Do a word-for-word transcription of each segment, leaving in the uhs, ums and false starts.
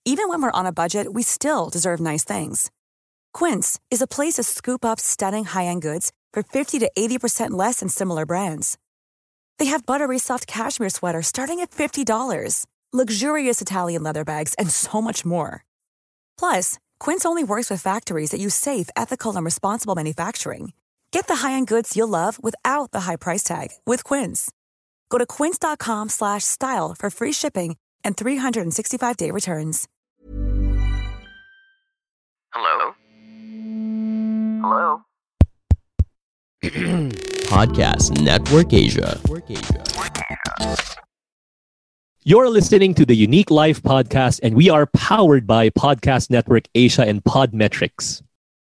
Even when we're on a budget, we still deserve nice things. Quince is a place to scoop up stunning high-end goods for fifty to eighty percent less than similar brands. They have buttery soft cashmere sweaters starting at fifty dollars, luxurious Italian leather bags, and so much more. Plus, Quince only works with factories that use safe, ethical, and responsible manufacturing. Get the high-end goods you'll love without the high price tag with Quince. Go to quince.com slash style for free shipping and three sixty-five day returns. Hello? Hello? Podcast Network Asia. You're listening to the Unique Life Podcast, and we are powered by Podcast Network Asia and Podmetrics.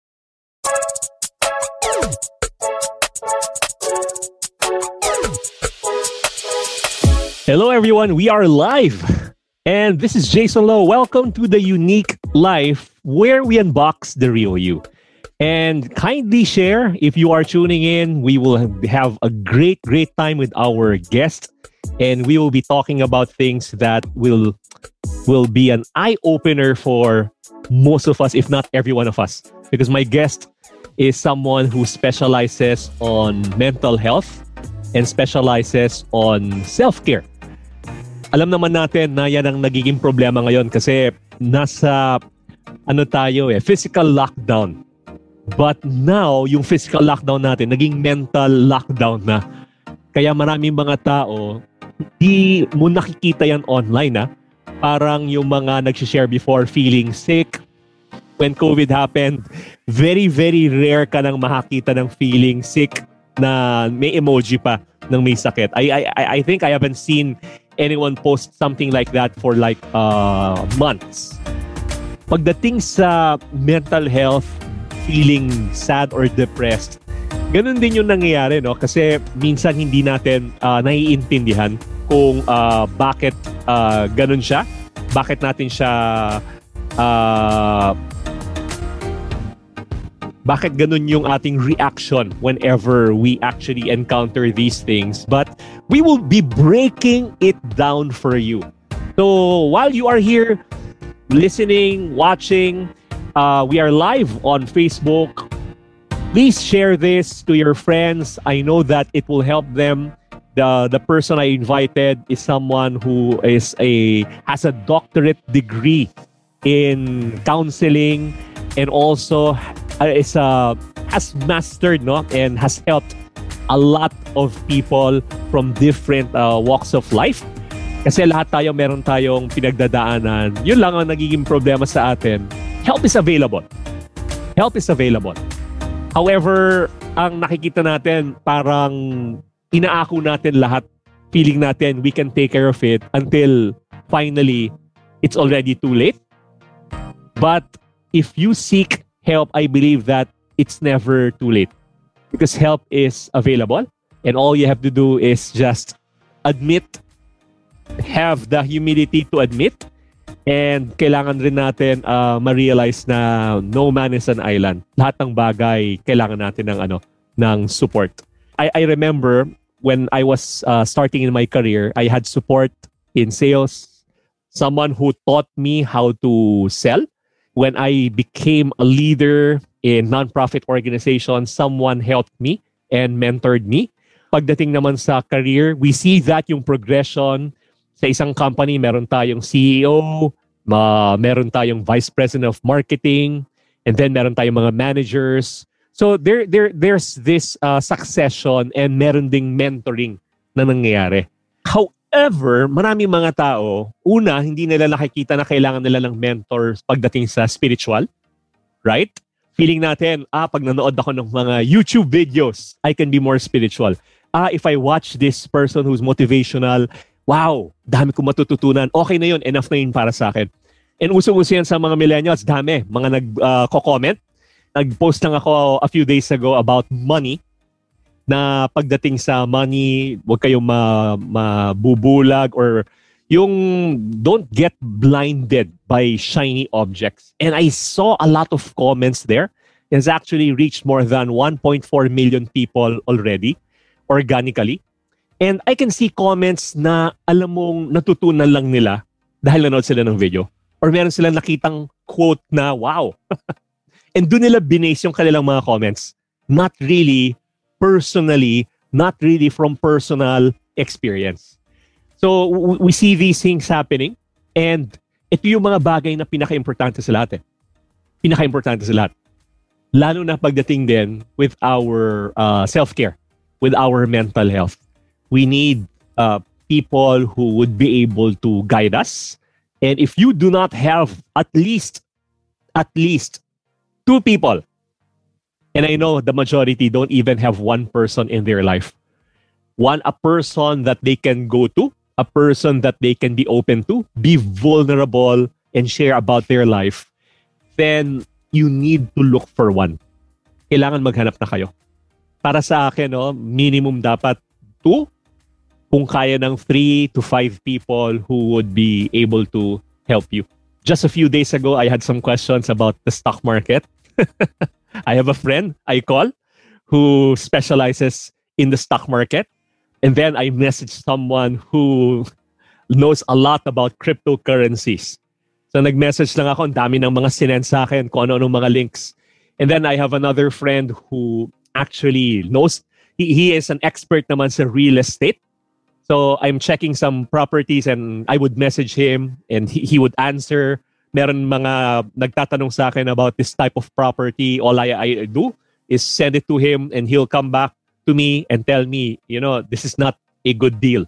Hello, everyone. We are live. And this is Jason Lowe. Welcome to the Unique Life, where we unbox the real you. And kindly share if you are tuning in. We will have a great, great time with our guest. And we will be talking about things that will, will be an eye-opener for most of us, if not every one of us. Because my guest is someone who specializes on mental health and specializes on self-care. Alam naman natin na yan ang nagiging problema ngayon kasi nasa ano tayo eh, physical lockdown. But now, yung physical lockdown natin, naging mental lockdown na. Kaya maraming mga tao, di mo nakikita yan online na. Parang yung mga nag-share before feeling sick. When COVID happened, very, very rare ka nang makakita ng feeling sick na may emoji pa ng may sakit. I, I, I think I haven't seen anyone post something like that for like uh, months. Pagdating sa mental health, feeling sad or depressed, ganun din yung nangyayari, no? Kasi minsan hindi natin uh, naiintindihan kung uh, bakit uh, ganun siya. Bakit natin siya uh, bakit ganun yung ating reaction whenever we actually encounter these things. But we will be breaking it down for you. So while you are here listening, watching, uh, we are live on Facebook. Please share this to your friends. I know that it will help them. The the person I invited is someone who is a has a doctorate degree in counseling and also is uh, has mastered no and has helped a lot of people from different uh, walks of life. Kasi lahat tayo meron tayong pinagdadaanan. Yun lang ang nagiging problema sa atin. Help is available. Help is available. However, ang nakikita natin parang inaako natin lahat. Feeling natin we can take care of it until finally it's already too late. But if you seek help, I believe that it's never too late because help is available and all you have to do is just admit, have the humility to admit, and kailangan rin natin uh, ma-realize na no man is an island. Lahat ng bagay kailangan natin ng ano ng support. I I remember when I was uh, starting in my career, I had support in sales, someone who taught me how to sell. When I became a leader in nonprofit organizations, someone helped me and mentored me. Pagdating naman sa career, we see that yung progression sa isang company, meron tayong C E O, ma, meron tayong vice president of marketing, and then meron tayong mga managers. So there, there, there's this uh, succession and meron ding mentoring na nangyayari. However, maraming mga tao, una, hindi nila nakikita na kailangan nila ng mentors pagdating sa spiritual. Right? Feeling natin, ah, pag nanood ako ng mga YouTube videos, I can be more spiritual. Ah, if I watch this person who's motivational, wow, dami ko matututunan. Okay na yun, enough na yun para sa akin. And uso-uso yan sa mga millennials, dami, mga nag-comment. Uh, Nag-post lang ako a few days ago about money. Na pagdating sa money, huwag kayong ma, mabubulag or yung don't get blinded by shiny objects. And I saw a lot of comments there. It's actually reached more than one point four million people already, organically. And I can see comments na alam mong natutunan lang nila dahil nanood sila ng video. or meron silang nakitang quote na wow. And doon nila binase yung kanilang mga comments. Not really personally, not really from personal experience. So we see these things happening, and ito yung mga bagay na pinaka-importante sa lahat eh. Pinaka-importante sa lahat. Lalo na pagdating din with our uh, self-care, with our mental health. We need uh, people who would be able to guide us. And if you do not have at least, at least two people, and I know the majority don't even have one person in their life. One, a person that they can go to, a person that they can be open to, be vulnerable and share about their life, then you need to look for one. Kailangan maghanap na kayo. Para sa akin, no, minimum dapat two. Kung kaya ng three to five people who would be able to help you. Just a few days ago, I had some questions about the stock market. I have a friend I call who specializes in the stock market. And then I messaged someone who knows a lot about cryptocurrencies. So nag-message lang ako, ang dami ng mga sinend sa akin, kung ano-anong mga links. And then I have another friend who actually knows, he, he is an expert naman sa real estate. So I'm checking some properties and I would message him and he, he would answer. Meron mga nagtatanong sa akin about this type of property. All I, I do is send it to him and he'll come back to me and tell me, you know, this is not a good deal.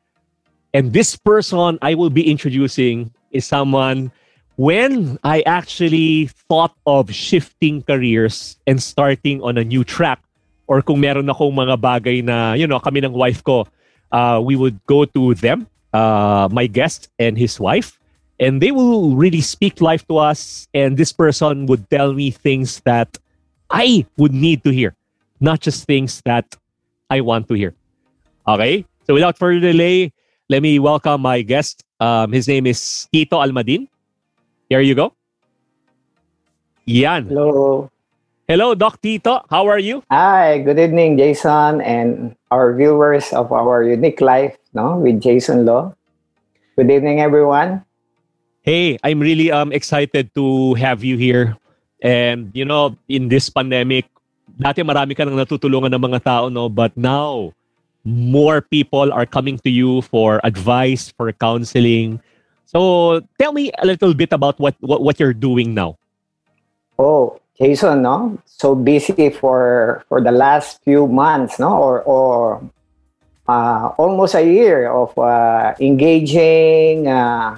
And this person I will be introducing is someone when I actually thought of shifting careers and starting on a new track, or kung meron akong mga bagay na, you know, kami ng wife ko, uh, we would go to them, uh, my guest and his wife, and they will really speak life to us. And this person would tell me things that I would need to hear, not just things that I want to hear. Okay? So without further delay, let me welcome my guest. Um, his name is Tito Almadin. Here you go. Yan. Hello. Hello, Doc Tito. How are you? Hi, good evening, Jason, and our viewers of our Unique Life, no, with Jason Law. Good evening, everyone. Hey, I'm really um excited to have you here. And, you know, in this pandemic, dati marami ka nang natutulungan ng mga tao, no? But now, more people are coming to you for advice, for counseling. So, tell me a little bit about what, what, what you're doing now. Oh, Jason, no? So busy for for the last few months, no? Or, or uh, almost a year of uh, engaging, uh,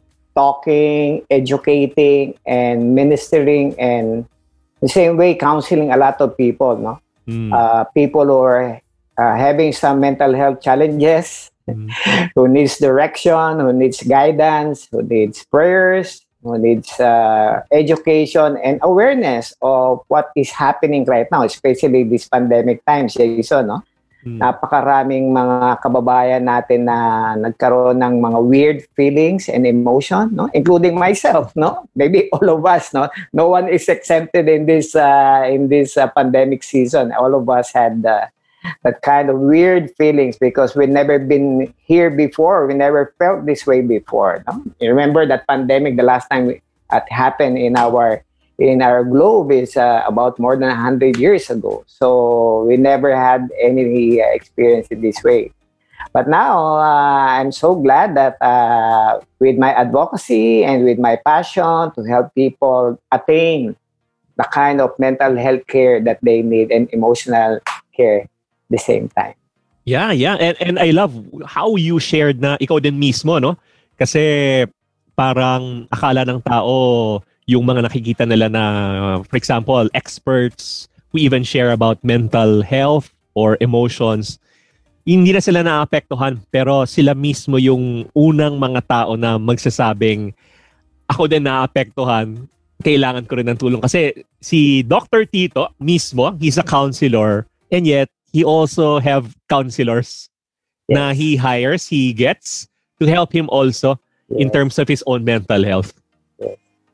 talking, educating, and ministering, and the same way counseling a lot of people, no? Mm. Uh, people who are uh, having some mental health challenges, mm. who needs direction, who needs guidance, who needs prayers, who needs uh, education and awareness of what is happening right now, especially this pandemic times, Jason, no? Hmm. Napakaraming mga kababayan natin na nagkaroon ng mga weird feelings and emotion, no? Including myself, no? Maybe all of us, no? No one is exempted in this uh, in this uh, pandemic season. All of us had uh, that kind of weird feelings because we've never been here before. We never felt this way before, no? You remember that pandemic, the last time it happened in our in our globe is uh, about more than one hundred years ago. So we never had any uh, experience in this way. But now uh, I'm so glad that uh, with my advocacy and with my passion to help people attain the kind of mental health care that they need and emotional care at the same time. Yeah, yeah. And, and I love how you shared na ikaw din mismo, no? Kasi parang akala ng tao yung mga nakikita nila na, for example, experts who even share about mental health or emotions, hindi na sila naapektuhan, pero sila mismo yung unang mga tao na magsasabing, ako din naapektuhan, kailangan ko rin ng tulong. Kasi si Doctor Tito mismo, he's a counselor, and yet he also have counselors yes. na he hires, he gets to help him also yes. in terms of his own mental health.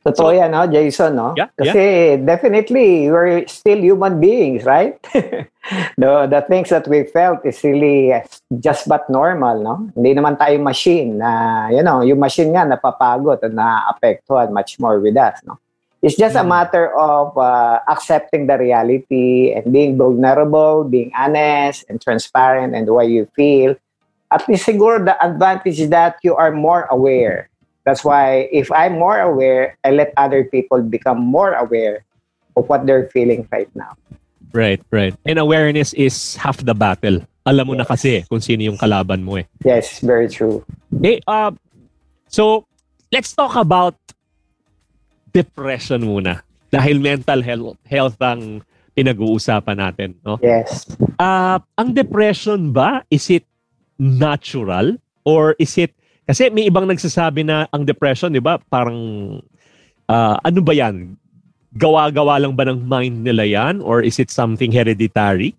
Totoo So- yan, no, Jason, no? Yeah, Kasi definitely, we're still human beings, right? the, the things that we felt is really just but normal, no? Hindi naman tayo machine na, you know, yung machine nga napapagod at na-apektuhan much more with us, no? It's just a Mm. matter of uh, accepting the reality and being vulnerable, being honest and transparent and the way you feel. At least siguro the advantage is that you are more aware. That's why if I'm more aware, I let other people become more aware of what they're feeling right now. Right, right. And awareness is half the battle. Alam mo na kasi kung sino yung kalaban mo eh. Yes, very true. Okay, uh, so let's talk about depression muna. Dahil mental health, health ang pinag-uusapan natin, no? Yes. Uh, ang depression ba, is it natural? Or is it, kasi may ibang nagsasabi na ang depression, di ba, parang, uh, ano ba yan? Gawa-gawa lang ba ng mind nila yan? Or is it something hereditary?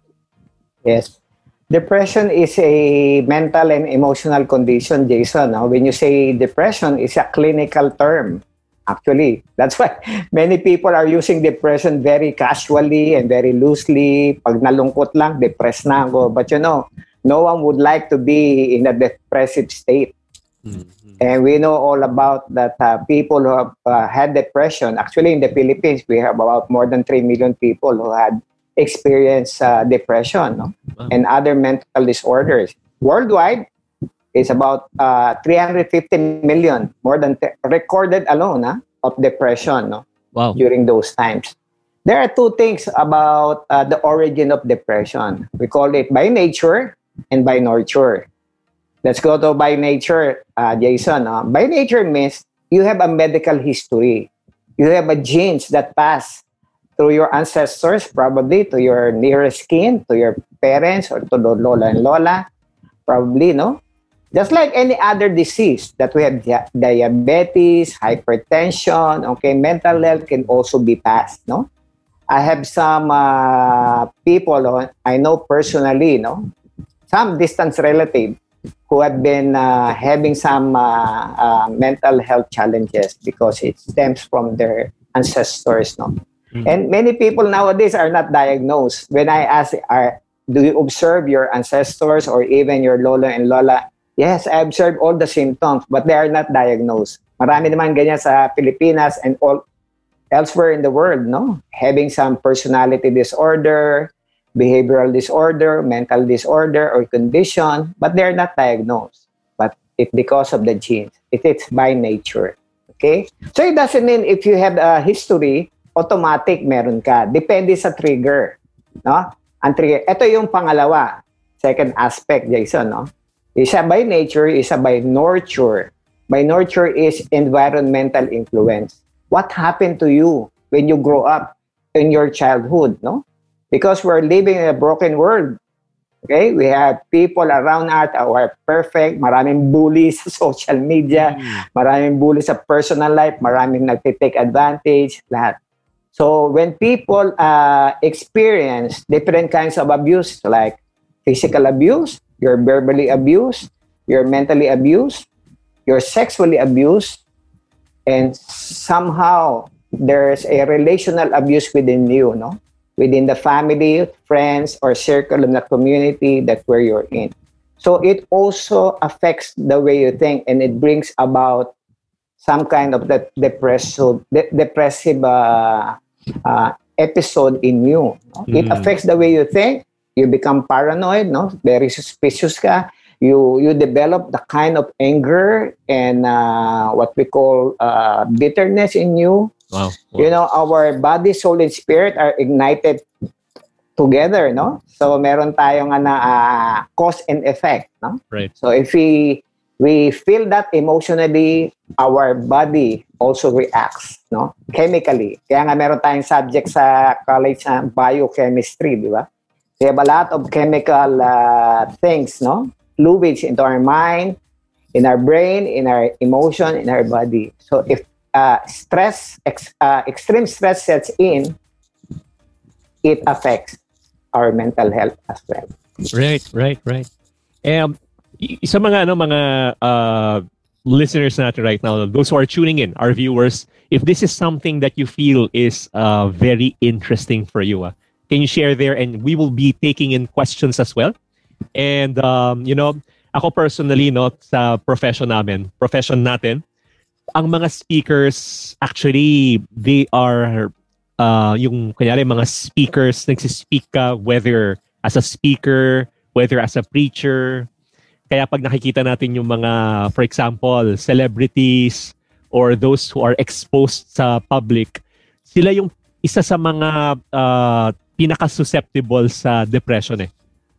Yes. Depression is a mental and emotional condition, Jason. No? When you say depression, it's a clinical term. Actually, that's why many people are using depression very casually and very loosely. Pag nalungkot lang, depressed na ako. But you know, no one would like to be in a depressive state. Mm-hmm. And we know all about that uh, people who have uh, had depression. Actually, in the Philippines, we have about more than three million people who had experienced uh, depression, no? Wow. And other mental disorders. Worldwide, it's about uh, three hundred fifty million, more than te- recorded alone huh, of depression, no? Wow. During those times. There are two things about uh, the origin of depression. We call it by nature and by nurture. Let's go to by nature, uh, Jason. Uh, by nature means you have a medical history. You have a genes that pass through your ancestors, probably to your nearest kin, to your parents, or to the lola and lola, probably, no? Just like any other disease that we have dia- diabetes, hypertension, okay, mental health can also be passed, no? I have some uh, people uh, I know personally, no? Some distant relative who have been uh, having some uh, uh, mental health challenges because it stems from their ancestors, no? Mm. And many people nowadays are not diagnosed. When I ask, are, do you observe your ancestors or even your lola and lola? Yes, I observe all the symptoms, but they are not diagnosed. Marami naman ganyan sa Pilipinas and all elsewhere in the world, no? Having some personality disorder, behavioral disorder, mental disorder, or condition, but they're not diagnosed. But it's because of the genes. It is by nature. Okay? So it doesn't mean if you have a history, automatic meron ka. Depende sa trigger. No? Ang trigger. Ito yung pangalawa. Second aspect, Jason, no? Isa by nature, isa by nurture. By nurture is environmental influence. What happened to you when you grow up in your childhood, no? Because we're living in a broken world. Okay? We have people around us who are perfect. Maraming bullies sa social media. Mm. Maraming bullies sa personal life. Maraming nagtitake advantage. Lahat. So when people uh, experience different kinds of abuse, like physical abuse, you're verbally abused, you're mentally abused, you're sexually abused, and somehow there's a relational abuse within you, no? Within the family, friends, or circle in the community that where you're in. So it also affects the way you think, and it brings about some kind of that depressive, de- depressive uh, uh, episode in you. No? It Mm. affects the way you think. You become paranoid, no? Very suspicious ka. You you develop the kind of anger and uh, what we call uh, bitterness in you. Wow. Wow. You know, our body, soul, and spirit are ignited together, no? So meron tayong na uh, cause and effect, no? Right. So if we we feel that emotionally, our body also reacts, no? Chemically. Kaya nga meron tayong subject sa college na biochemistry, di ba? We have a lot of chemical uh, things, no? Fluids into our mind, in our brain, in our emotion, in our body. So if uh, stress, ex, uh, extreme stress sets in, it affects our mental health as well. Right, right, right. Um, y- sa mga ano mga uh, listeners natin right now, those who are tuning in, our viewers, if this is something that you feel is uh, very interesting for you, uh, can you share there? And we will be taking in questions as well. And, um, you know, ako personally, no, sa profession namin, profession natin, ang mga speakers, actually, they are, uh, yung, kanyari, mga speakers, nagsispeak ka, whether as a speaker, whether as a preacher. Kaya pag nakikita natin yung mga, for example, celebrities or those who are exposed sa public, sila yung isa sa mga uh, pinaka-susceptible sa depression eh.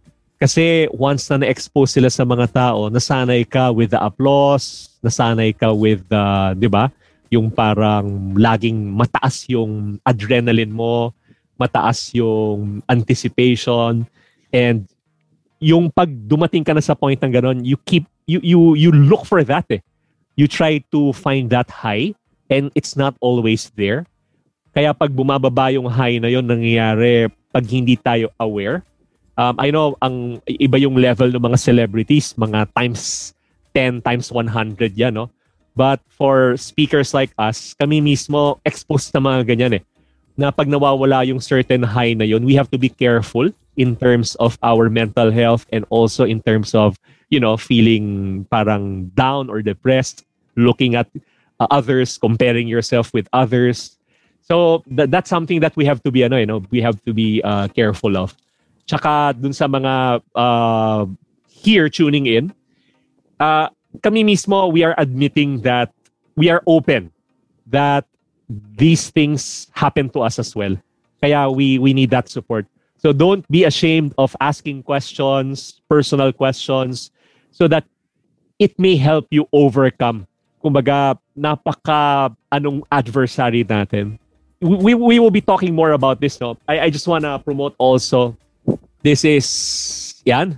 Kasi once na na-expose sila sa mga tao, nasanay ka with the applause, nasanay ka with, uh, di ba, yung parang laging mataas yung adrenaline mo, mataas yung anticipation, and yung pag dumating ka na sa point ng ganon, you keep, you, you, you look for that eh. You try to find that high, and it's not always there. Kaya pag bumababa yung high na yun, nangyayari pag hindi tayo aware. Um, I know, ang iba yung level ng mga celebrities, mga times ten, times one hundred yan, no? But for speakers like us, kami mismo exposed na mga ganyan eh. Na pag nawawala yung certain high na yun, we have to be careful in terms of our mental health and also in terms of, you know, feeling parang down or depressed, looking at uh, others, comparing yourself with others. So th- that's something that we have to be, ano, you know, we have to be uh, careful of. Tsaka dun sa mga uh, here tuning in, uh, kami mismo, we are admitting that we are open that these things happen to us as well. Kaya we we need that support. So don't be ashamed of asking questions, personal questions, so that it may help you overcome. Kumbaga, napaka anong adversary natin. We, we will be talking more about this. No? I, I just want to promote also. This is, yan,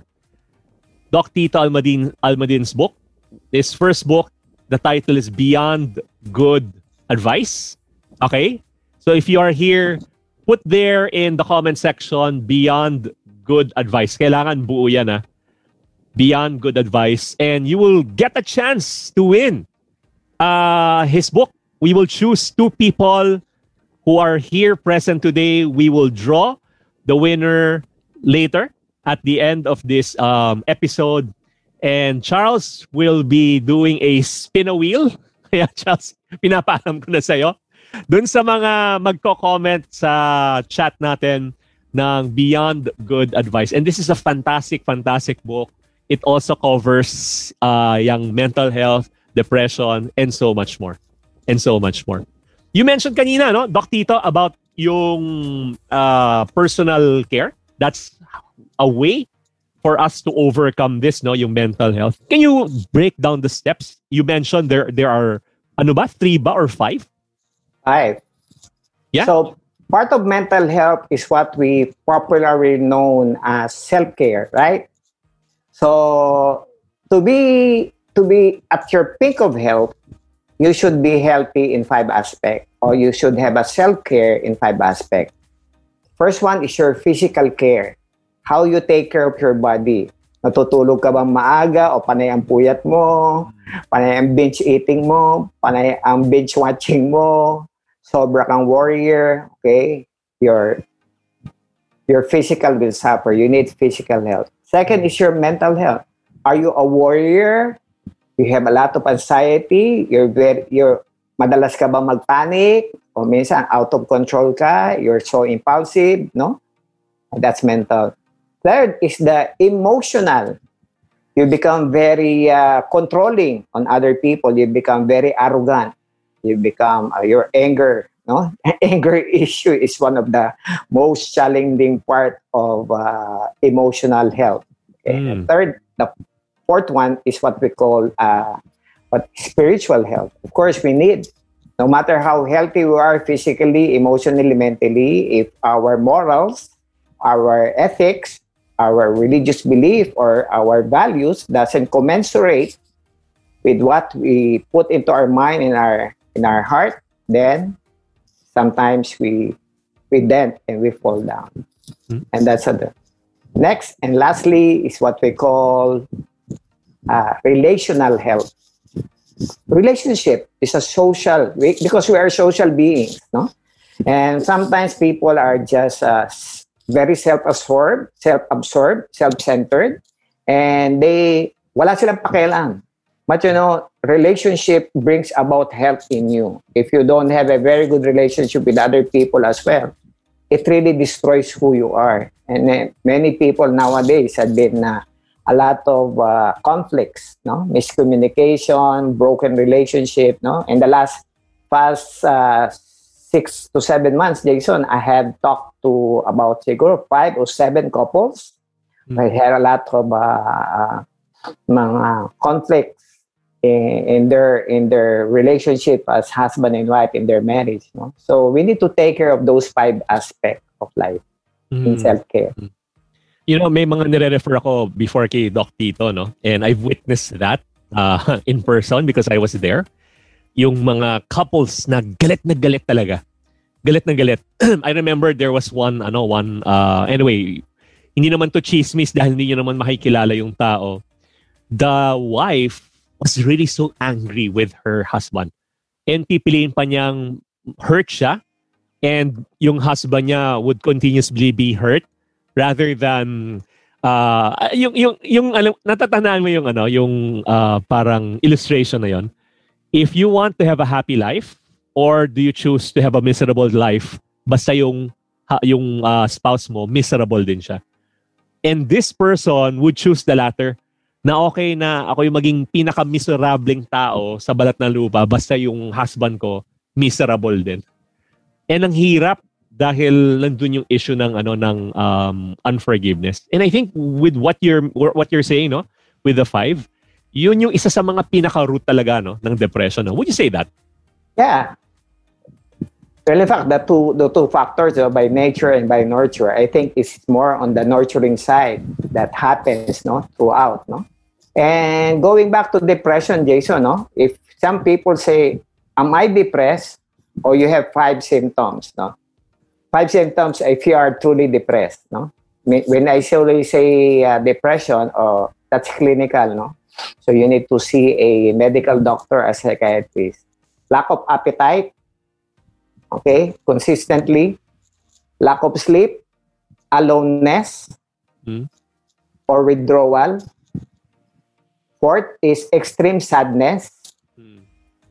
Doc Tito Almadin, Almadin's book. His first book, the title is Beyond Good Advice. Okay? So if you are here, put there in the comment section, Beyond Good Advice. Kailangan buo yan, ah. Beyond Good Advice. And you will get a chance to win uh, his book. We will choose two people who are here present today. We will draw the winner later at the end of this um, episode. And Charles will be doing a spin a wheel. Kaya Charles, pinapaalam ko na sa'yo. Doon sa mga magko-comment sa chat natin ng Beyond Good Advice. And this is a fantastic, fantastic book. It also covers uh, yung mental health, depression, and so much more. And so much more. You mentioned kanina, no, Doc Tito, about yung uh, personal care. That's a way for us to overcome this, no, yung mental health. Can you break down the steps? You mentioned there there are, ano ba, three ba or five? Five. Yeah. So part of mental health is what we popularly known as self-care, right? So to be to be at your peak of health, you should be healthy in five aspects, or you should have a self-care in five aspects. First one is your physical care. How you take care of your body. Natutulog ka bang maaga o panay ang puyat mo? Panay ang binge eating mo? Panay ang binge watching mo? Sobra kang warrior? Okay? Your, your physical will suffer. You need physical health. Second is your mental health. Are you a warrior? You have a lot of anxiety? You're very, you're, madalas ka ba magpanic? O minsan out of control ka? You're so impulsive, no? That's mental. Third is the emotional. You become very uh, controlling on other people. You become very arrogant. You become, uh, your anger, no? Anger issue is one of the most challenging part of uh, emotional health. Okay? Mm. The third, the fourth one is what we call uh, what spiritual health. Of course, we need, no matter how healthy we are physically, emotionally, mentally, if our morals, our ethics, our religious belief, or our values doesn't commensurate with what we put into our mind and our in our heart, then sometimes we we dent and we fall down. Mm-hmm. And that's the next and lastly is what we call uh, relational health. relationship is a social, because we are social beings, no? And sometimes people are just uh, very self-absorbed, self-absorbed, self-centered, and they, wala silang pakialam. But you know, relationship brings about health in you. If you don't have a very good relationship with other people as well, it really destroys who you are. And uh, many people nowadays have been uh, a lot of uh, conflicts, no, miscommunication, broken relationship, no. In the last past uh, six to seven months, Jason, I have talked to about siguro five or seven couples. Mm-hmm. I had a lot of uh, uh, mga conflicts in, in their in their relationship as husband and wife in their marriage. No? So we need to take care of those five aspects of life mm-hmm. in self-care. Mm-hmm. You know, may mga nire-refer ako before kay Doc Tito, no? And I've witnessed that uh, in person because I was there. Yung mga couples na galit na galit talaga. Galit na galit. I remember there was one, ano, one, uh, anyway, hindi naman to chismis dahil hindi nyo naman makikilala yung tao. The wife was really so angry with her husband. And pipiliin pa niyang hurt siya. And yung husband niya would continuously be hurt rather than uh, yung yung yung alam, natatandaan mo yung ano, yung uh, parang illustration na yon. If you want to have a happy life or do you choose to have a miserable life, basta yung ha, yung uh, spouse mo miserable din siya. And this person would choose the latter. Na okay na ako yung maging pinaka-miserableng tao sa balat ng lupa basta yung husband ko miserable din. And ang hirap dahil nandun yung issue ng ano ng um, unforgiveness. And I think with what you're what you're saying, no, with the five, yun yung isa sa mga pinaka-root talaga, no, ng depression. No? Would you say that? Yeah. Well, in fact, the two the two factors, uh, by nature and by nurture, I think it's more on the nurturing side that happens, no, throughout, no. And going back to depression, Jason, no, if some people say, "Am I depressed?" or you have five symptoms, no. Five symptoms if you are truly depressed, no. When I solely say uh, depression, or uh, that's clinical, no. So you need to see a medical doctor, a psychiatrist. Lack of appetite. Okay, consistently, lack of sleep, aloneness, mm. or withdrawal. Fourth is extreme sadness. Mm.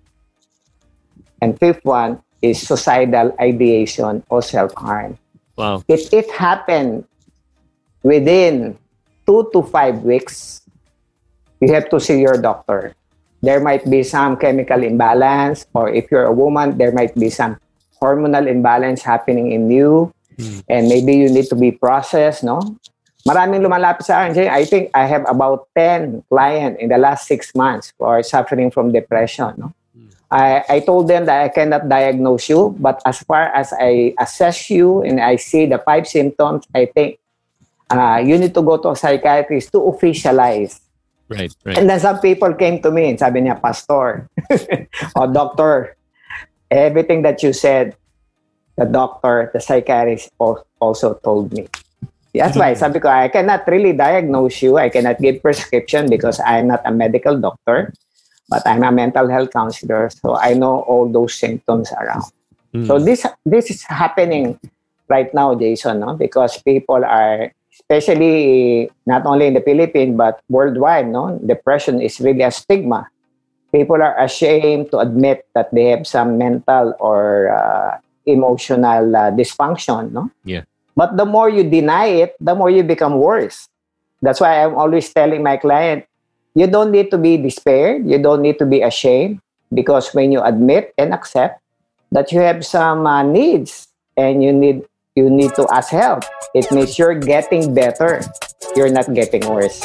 And fifth one is suicidal ideation or self-harm. Wow. If it happened within two to five weeks, you have to see your doctor. There might be some chemical imbalance, or if you're a woman, there might be some hormonal imbalance happening in you, mm. and maybe you need to be processed, no? Maraming lumalapit sa akin. I think I have about ten clients in the last six months who are suffering from depression, no? Mm. I, I told them that I cannot diagnose you, but as far as I assess you and I see the five symptoms, I think uh, you need to go to a psychiatrist to officialize. Right, right. And then some people came to me and sabi niya, Pastor, or Doctor, everything that you said, the doctor, the psychiatrist also told me. That's why sabi ko, I cannot really diagnose you. I cannot give prescription because I'm not a medical doctor, but I'm a mental health counselor. So I know all those symptoms around. Mm. So this this is happening right now, Jason, no? Because people are, especially not only in the Philippines, but worldwide, no? Depression is really a stigma. People are ashamed to admit that they have some mental or uh, emotional uh, dysfunction, no? Yeah. But the more you deny it, the more you become worse. That's why I'm always telling my client, you don't need to be despaired. You don't need to be ashamed, because when you admit and accept that you have some uh, needs and you need you need to ask help, it means you're getting better. You're not getting worse.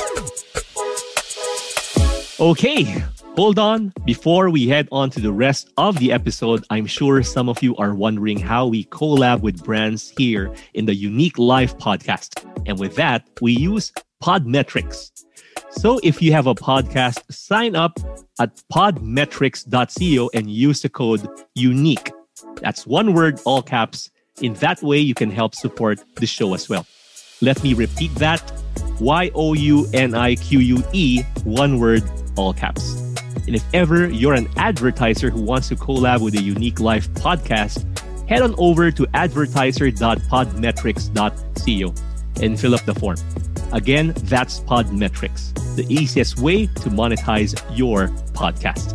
Okay. Hold on. Before we head on to the rest of the episode, I'm sure some of you are wondering how we collab with brands here in the Unique Life podcast. And with that, we use Podmetrics. So if you have a podcast, sign up at podmetrics dot co and use the code UNIQUE. That's one word, all caps. In that way, you can help support the show as well. Let me repeat that. Y O U N I Q U E, one word, all caps. And if ever you're an advertiser who wants to collab with a Unique Life podcast, head on over to advertiser dot podmetrics dot co and fill up the form. Again, that's Podmetrics, the easiest way to monetize your podcast.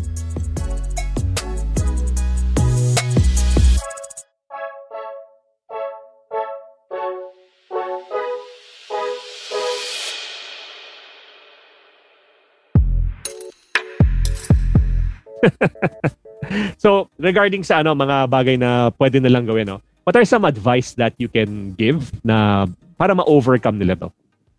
So, regarding sa ano mga bagay na pwede na lang gawin, no? What are some advice that you can give na para ma-overcome nila to?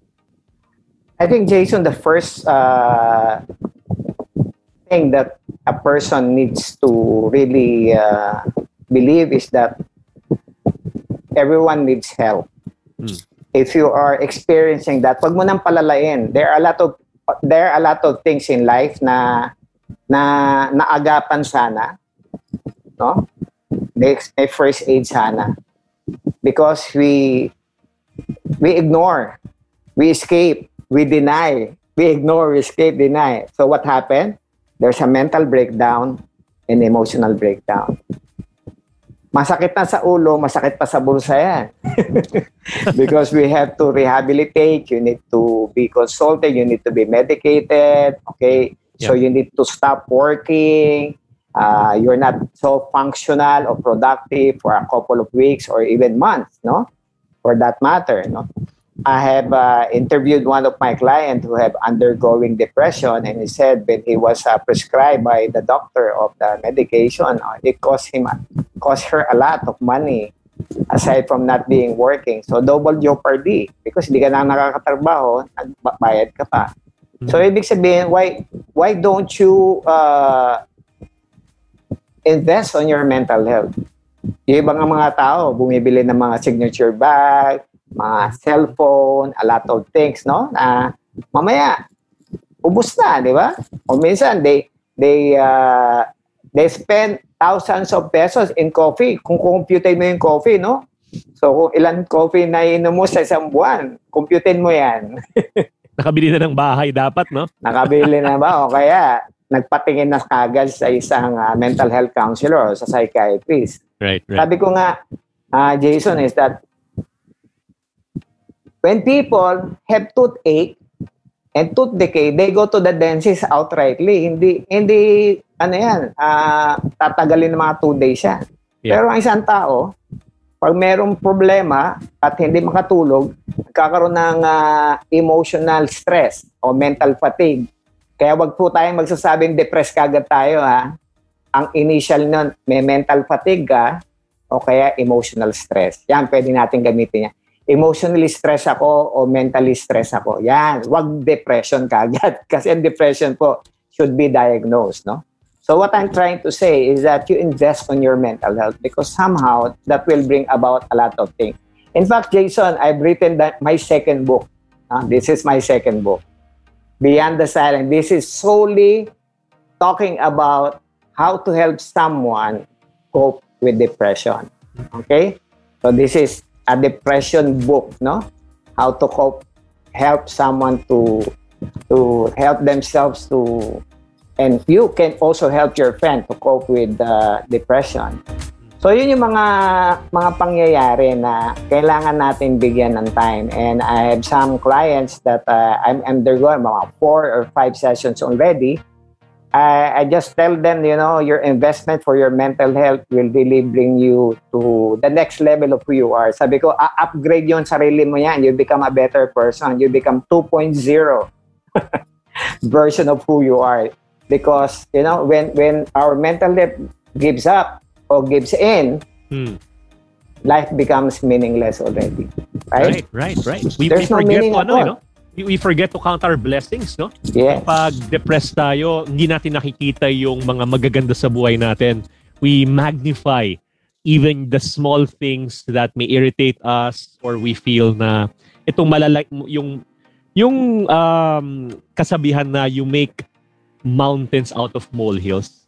I think, Jason, the first uh, thing that a person needs to really uh, believe is that everyone needs help. Hmm. If you are experiencing that, wag mo nang palalain. There are a lot of there are a lot of things in life na na naagapan sana, no? May, may first aid sana, because we we ignore, we escape, we deny, we ignore, we escape, deny. So what happened? There's a mental breakdown and emotional breakdown. Masakit na sa ulo, masakit pa sa bulsa yan. Because we have to rehabilitate, you need to be consulted, you need to be medicated, okay? Yeah. So you need to stop working. Uh, you're not so functional or productive for a couple of weeks or even months, no? For that matter, no? I have uh, interviewed one of my clients who have undergoing depression, and he said when he was uh, prescribed by the doctor of the medication, uh, it cost him, cost her a lot of money aside from not being working. So double jeopardy because hindi ka na nakakatrabaho, nagbayad ka pa. So ibig sabihin, why why don't you uh, invest on your mental health? Yung ibang mga tao, bumibili ng mga signature bag, mga cellphone, a lot of things, no? Na mamaya, ubus na, di ba? O minsan, they, they, uh, they spend thousands of pesos in coffee. Kung compute mo yung coffee, no? So kung ilan coffee na inom mo sa isang buwan, computein mo yan. Nakabili na ng bahay dapat, no? Nakabili na ba? O kaya, nagpatingin na kagad sa isang uh, mental health counselor o sa psychiatrist. Right, right. Sabi ko nga, uh, Jason, is that when people have toothache and tooth decay, they go to the dentist outrightly. Hindi, hindi ano yan, uh, tatagalin ng mga two days yan. Yeah. Pero ang isang tao, pag merong problema at hindi makatulog, nagkakaroon ng uh, emotional stress o mental fatigue. Kaya wag po tayong magsasabing depressed kagad tayo, ha. Ang initial nun, may mental fatigue ka o kaya emotional stress. Yan, pwede natin gamitin yan. Emotionally stress ako o mentally stress ako. Yan, wag depression kagad. Kasi ang depression po should be diagnosed, no? So what I'm trying to say is that you invest on your mental health because somehow that will bring about a lot of things. In fact, Jason, I've written that my second book. Uh, this is my second book. Beyond the Silence. This is solely talking about how to help someone cope with depression. Okay? So this is a depression book, no? How to cope, help someone to to help themselves to, and you can also help your friend to cope with uh, depression. So yun yung mga mga pangyayari na kailangan natin bigyan ng time. And I have some clients that uh, I'm undergoing mga four or five sessions already. I, I just tell them, you know, your investment for your mental health will really bring you to the next level of who you are. Sabi ko, upgrade yung sarili mo yan. You become a better person. You become two point oh version of who you are. Because, you know, when, when our mental health gives up, or gives in, hmm. life becomes meaningless already. Right? Right, right, right. We, we forget no to, ano, you know? we, we forget to count our blessings, no? Yes. Kapag depressed tayo, hindi natin nakikita yung mga magaganda sa buhay natin. We magnify even the small things that may irritate us or we feel na itong malalak yung yung um, kasabihan na you make mountains out of molehills.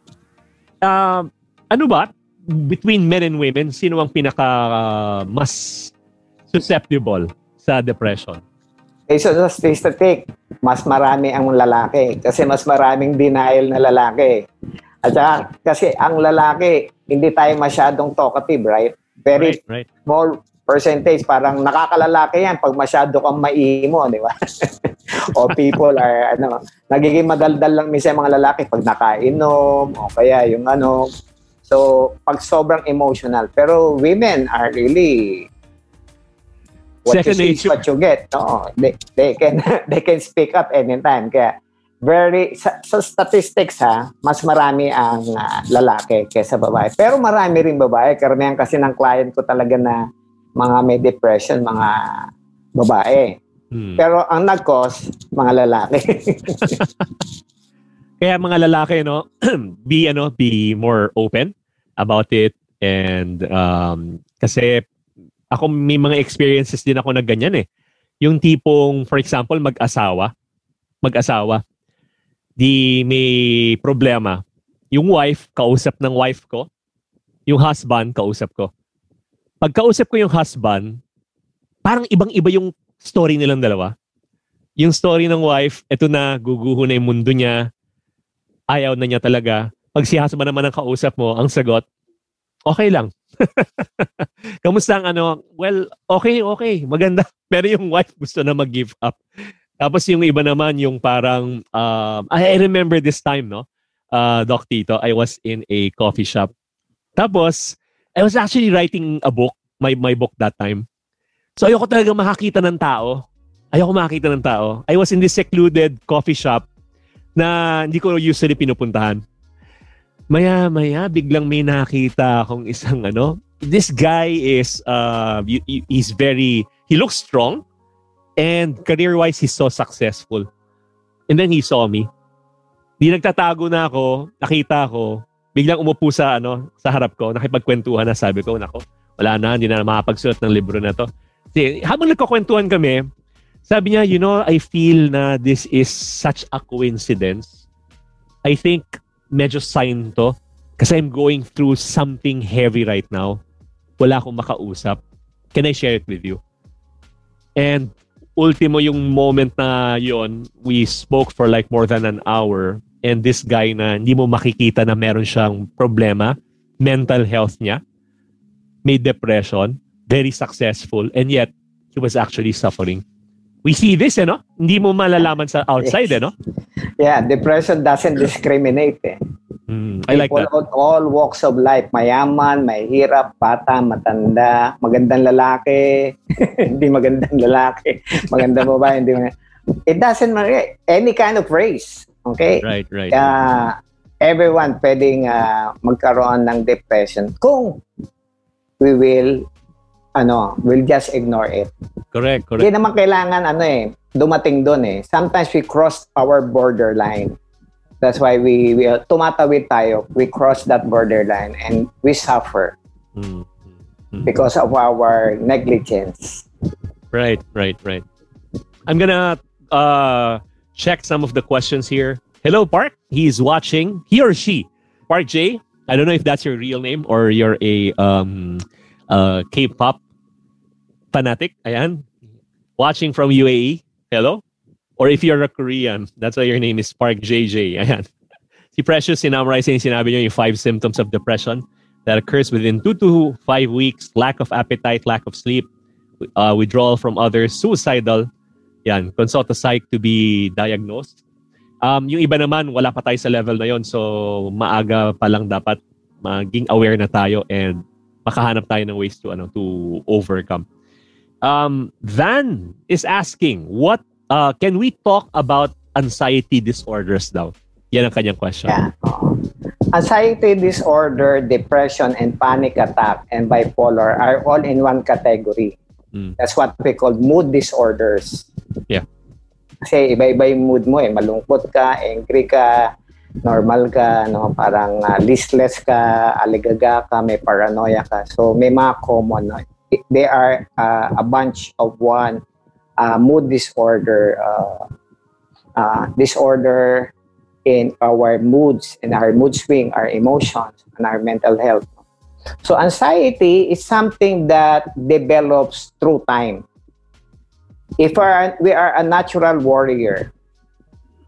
Um, Ano ba? Between men and women, sino ang pinaka uh, mas susceptible sa depression? Okay, so the statistic, mas marami ang lalaki kasi mas maraming denial na lalaki. At saka, kasi ang lalaki, hindi tayo masyadong talkative, right? Very right, right. small percentage, parang nakakalalaki yan pag masyado kang maimo, di ba? O people are, ano, nagiging madaldal lang minsan mga lalaki pag nakainom, o kaya yung ano. So, pag sobrang emotional. Pero women are really, what second you see is nature. what you get. No, they, they can they can speak up anytime. Kaya, very, sa, sa statistics ha, mas marami ang uh, lalaki kaysa babae. Pero marami rin babae. Karamihan kasi ng client ko talaga na mga may depression, mga babae. Hmm. Pero ang nag-cause, mga lalaki. Kaya mga lalaki, no, be ano, be more open about it, and um, kasi ako may mga experiences din ako na ganyan eh. Yung tipong, for example, mag-asawa, mag-asawa, di may problema. Yung wife, kausap ng wife ko, yung husband, kausap ko. Pagkausap ko yung husband, parang ibang-iba yung story nilang dalawa. Yung story ng wife, eto na, guguho na yung mundo niya, ayaw na niya talaga. Pag si husband naman ang kausap mo, ang sagot, okay lang. Kamusta ang ano? Well, okay, okay, maganda. Pero yung wife gusto na mag-give up. Tapos yung iba naman, yung parang, uh, I remember this time, no? Uh, Doc Tito, I was in a coffee shop. Tapos, I was actually writing a book, my my book that time. So ayoko talaga makakita ng tao. Ayoko makakita ng tao. I was in this secluded coffee shop na hindi ko usually pinupuntahan. Maya-maya, biglang may nakita akong isang ano. This guy is, uh, he's very, he looks strong, and career-wise, he's so successful. And then he saw me. Di nagtatago na ako, nakita ko, biglang umupo sa ano sa harap ko, nakipagkwentuhan na, sabi ko, nako, wala na, hindi na makapagsulat ng libro na to. Kasi habang nagkakwentuhan kami, sabi niya, you know, I feel na this is such a coincidence. I think medyo sign to kasi I'm going through something heavy right now. Wala akong makausap. Can I share it with you? And ultimo yung moment na yon, we spoke for like more than an hour. And this guy na hindi mo makikita na meron siyang problema, mental health niya, may depression, very successful, and yet he was actually suffering. We see this, eh, no? Hindi mo malalaman sa outside, eh, no? Yeah, depression doesn't discriminate, eh. Mm, I like People that. of all walks of life, mayaman, mahirap, bata, matanda, magandang lalaki, hindi magandang lalaki, magandang babae, hindi magandang... It doesn't matter. Any kind of race. Okay? Right, right. Uh, everyone pwedeng uh, magkaroon ng depression kung we will, ano, we'll just ignore it. Correct, correct. Hindi naman kailangan, ano eh, dumating doon eh. Sometimes we cross our borderline. That's why we, we uh, tumatawid tayo. We cross that borderline and we suffer mm-hmm. Mm-hmm. because of our negligence. Right, right, right. I'm gonna uh, check some of the questions here. Hello, Park. He's watching. He or she. Park J. I don't know if that's your real name or you're a um, uh, K-pop fanatic. Ayan. Watching from U A E. Hello. Or if you're a Korean, that's why your name is Park J J. Ayan. Si Precious, sinamarize yung sinabi niyo yung five symptoms of depression that occurs within two to five weeks. Lack of appetite, lack of sleep, uh, withdrawal from others, suicidal. Yan, consult a psych to be diagnosed. Um, yung iba naman, wala pa tayo sa level na yon, so maaga pa lang dapat maging aware na tayo and makahanap tayo ng ways to ano to overcome. Um, Van is asking, what uh, can we talk about anxiety disorders daw? Yan ang kanyang question. Yeah. Anxiety disorder, depression, and panic attack, and bipolar are all in one category. Mm. That's what we call mood disorders. Yeah. Kasi iba-iba yung mood mo eh. Malungkot ka, angry ka, normal ka, no? Parang uh, listless ka, aligaga ka, may paranoia ka. So may mga common. No? They are uh, a bunch of one uh, mood disorder, uh, uh, disorder in our moods, in our mood swing, our emotions, and our mental health. So anxiety is something that develops through time. If our, we are a natural warrior,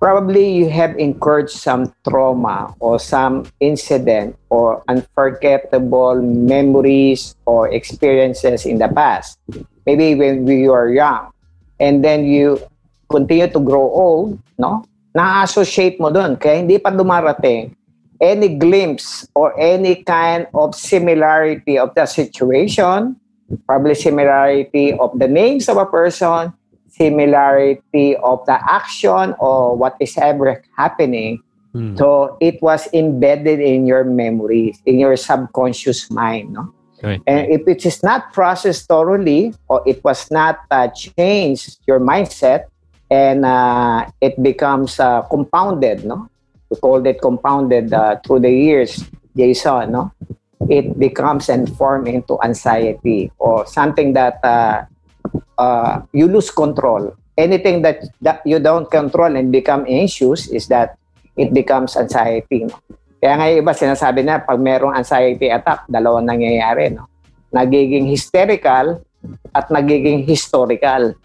probably you have incurred some trauma or some incident or unforgettable memories or experiences in the past. Maybe when we were young. And then you continue to grow old, no? Na-associate mo dun. Kaya hindi pa dumarating any glimpse or any kind of similarity of the situation, probably similarity of the names of a person, similarity of the action or what is ever happening. Hmm. So it was embedded in your memories, in your subconscious mind, no? Right. And if it is not processed thoroughly or it was not uh, changed your mindset and uh, it becomes uh, compounded, no? We called it compounded uh, through the years, Jason, no? It becomes and form into anxiety or something that uh, uh, you lose control. Anything that, that you don't control and become anxious is that it becomes anxiety, no? Kaya nga iba sinasabi na pag merong anxiety attack, dalawang nangyayari, no? Nagiging hysterical at nagiging historical.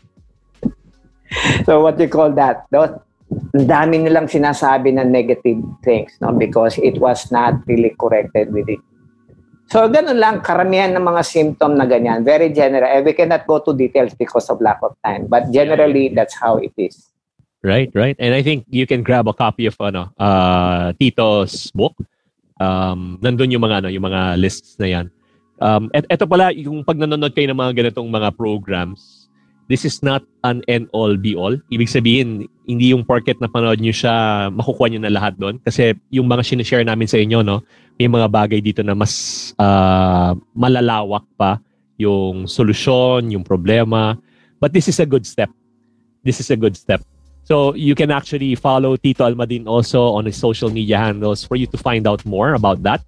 So what you call that? Those, ang dami nilang sinasabi na negative things, no? Because it was not really corrected with it. So ganun lang, karamihan ng mga symptom na ganyan. Very general. And we cannot go to details because of lack of time. But generally, that's how it is. Right, right. And I think you can grab a copy of ano, uh, Tito's book. Um, nandun yung mga ano, yung mga lists na yan. Um, et eto pala, yung pag nanonood kayo ng mga ganitong mga programs, this is not an end-all, be-all. Ibig sabihin, hindi yung porket na panood nyo siya, makukuha nyo na lahat doon. Kasi yung mga sinishare namin sa inyo, no, may mga bagay dito na mas uh, malalawak pa yung solusyon, yung problema. But this is a good step. This is a good step. So you can actually follow Tito Almadin also on his social media handles for you to find out more about that.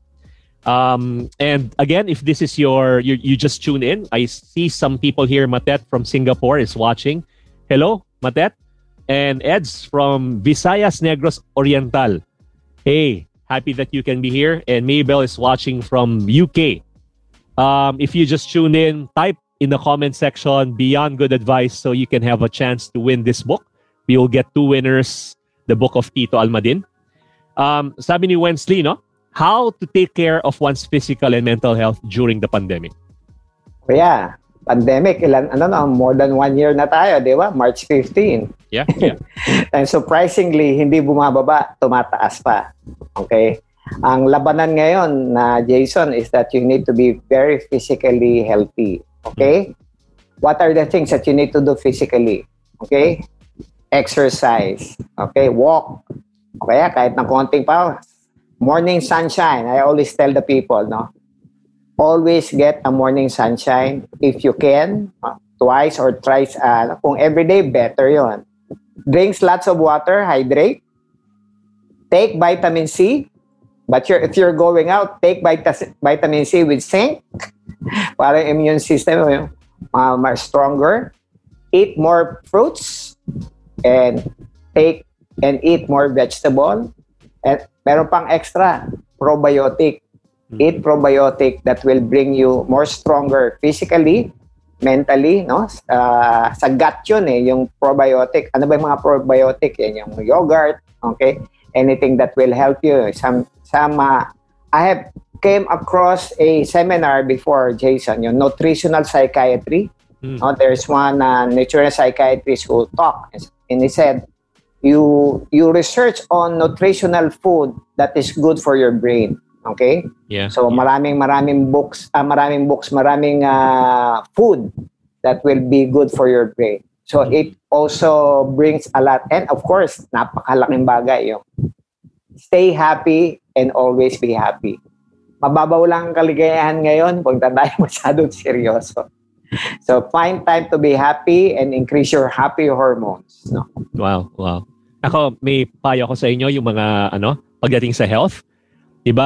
Um, and again, if this is your, you, you just tune in, I see some people here. Matet from Singapore is watching. Hello, Matet. And Eds from Visayas Negros Oriental. Hey, happy that you can be here. And Maybell is watching from U K. Um, if you just tune in, type in the comment section Beyond Good Advice so you can have a chance to win this book. We will get two winners, the book of Tito Almadin. Um, sabi ni Wensley, no? How to take care of one's physical and mental health during the pandemic. Yeah, pandemic, ilan, ano na, more than one year na tayo, di ba? March fifteenth. Yeah, yeah. And surprisingly, hindi bumababa, tumataas pa. Okay? Ang labanan ngayon na Jason is that you need to be very physically healthy. Okay? Mm-hmm. What are the things that you need to do physically? Okay? Exercise. Okay? Walk. Okay? Kahit ng konting pa, morning sunshine. I always tell the people, no? Always get a morning sunshine if you can. Uh, twice or thrice. Uh, kung everyday, better yon. Drinks lots of water. Hydrate. Take vitamin C. But you're, if you're going out, take vita- vitamin C with zinc. Para immune system uh, more stronger. Eat more fruits. And take and eat more vegetable. And meron pang extra, probiotic. Eat probiotic that will bring you more stronger physically, mentally, no? Uh, sa gut yun eh, yung probiotic. Ano ba yung mga probiotic? Yan yung yogurt, okay? Anything that will help you. Some, some, uh, I have came across a seminar before, Jason, yung nutritional psychiatry. Mm. No, there's one uh, nutritional psychiatrist who talked, and he said, you you research on nutritional food that is good for your brain. Okay? Yeah. So yeah. maraming maraming books, uh, maraming books, maraming uh, food that will be good for your brain. So mm-hmm. it also brings a lot, and of course, napakalaking bagay yung stay happy and always be happy. Mababaw lang ang kaligayahan ngayon pag tayo masyadong seryoso. So find time to be happy and increase your happy hormones. No? Wow, wow. Ako, may payo ko sa inyo yung mga ano, pagdating sa health. Diba,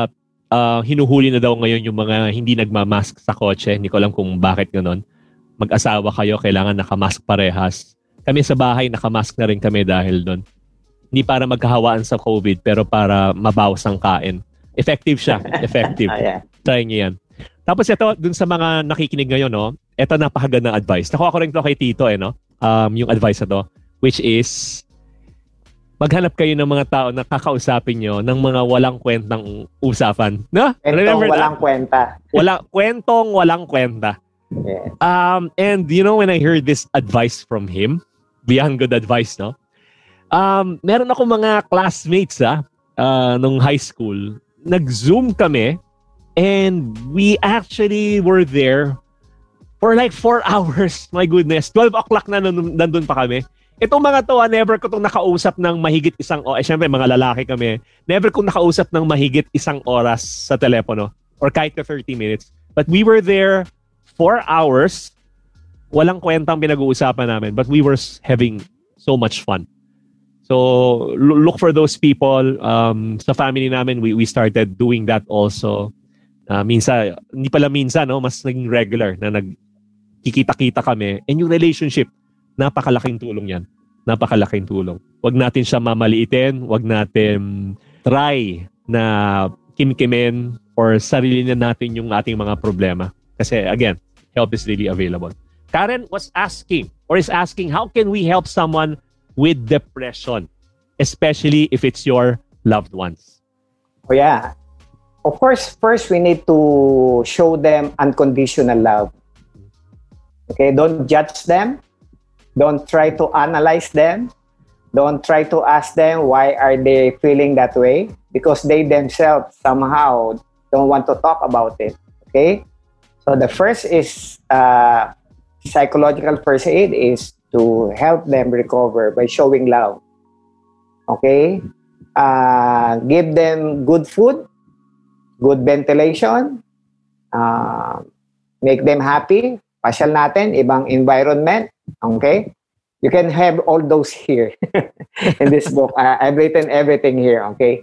uh, hinuhuli na daw ngayon yung mga hindi nagmamask sa kotse. Hindi ko alam kung bakit gano'n. Mag-asawa kayo, kailangan nakamask parehas. Kami sa bahay, nakamask na rin kami dahil doon. Hindi para magkahawaan sa COVID, pero para mabawas ang kain. Effective siya. Effective. Oh, yeah. Try nyo yan. Tapos ito, dun sa mga nakikinig ngayon, no, ito napakagandang advice. Nakuha ko rin ito kay Tito, eh, no? Um, yung advice na to, which is, maghanap kayo ng mga tao na kakausapin nyo ng mga walang kwentang usapan. No? Kwentong walang kwenta. Wala, kwentong walang kwenta. Yeah. Um, and you know, when I heard this advice from him, beyond good advice, no? Um, meron ako mga classmates, ah, uh, nung high school. Nag-Zoom kami and we actually were there for like four hours. My goodness. twelve o'clock na nandun, nandun pa kami. Itong mga to, ah, never ko itong nakausap ng mahigit isang oras. Eh, syempre, mga lalaki kami. Never ko nakausap ng mahigit isang oras sa telepono or kahit ka thirty minutes. But we were there four hours. Walang kwentang pinag-uusapan namin. But we were having so much fun. So, look for those people. Um, sa family namin, we, we started doing that also. Uh, minsan, hindi pala minsan, no? Mas naging regular na nagkikita-kita kami. And yung relationship, napakalaking tulong yan. Napakalaking tulong. Huwag natin siya mamaliitin. Huwag natin try na kimkimin or sarili na natin yung ating mga problema. Kasi again, help is really available. Karen was asking or is asking, how can we help someone with depression, especially if it's your loved ones? Oh yeah. Of course, first we need to show them unconditional love. Okay, don't judge them. Don't try to analyze them. Don't try to ask them why are they feeling that way, because they themselves somehow don't want to talk about it. Okay? So the first is uh, psychological first aid is to help them recover by showing love. Okay? Uh, give them good food, good ventilation, uh, make them happy. Pasyal natin, ibang environment. Okay? You can have all those here in this book. Uh, I've written everything here. Okay?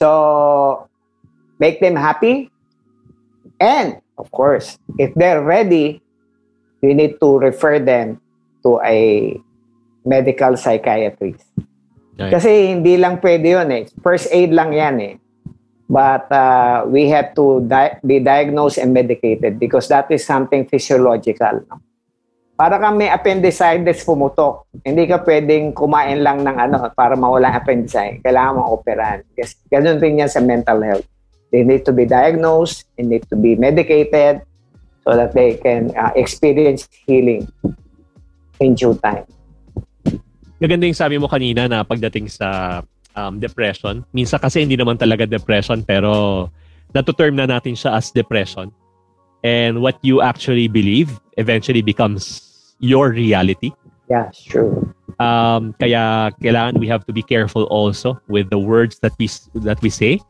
So, make them happy. And, of course, if they're ready, you need to refer them to a medical psychiatrist. Okay. Kasi hindi lang pwede yun eh. First aid lang yan eh. But uh, we have to di- be diagnosed and medicated because that is something physiological. No? Para kang may appendicitis pumutok, hindi ka pwedeng kumain lang ng ano para mawala ang appendicitis. Kailangan mong operahan. Kasi ganun rin yan sa mental health. They need to be diagnosed, they need to be medicated so that they can uh, experience healing in due time. Maganda yung sabi mo kanina na pagdating sa um, depression. Minsan kasi hindi naman talaga depression pero natuterm na natin siya as depression. And what you actually believe eventually becomes your reality. Yeah, true. Um, kaya kailangan we have to be careful also with the words that we that we say.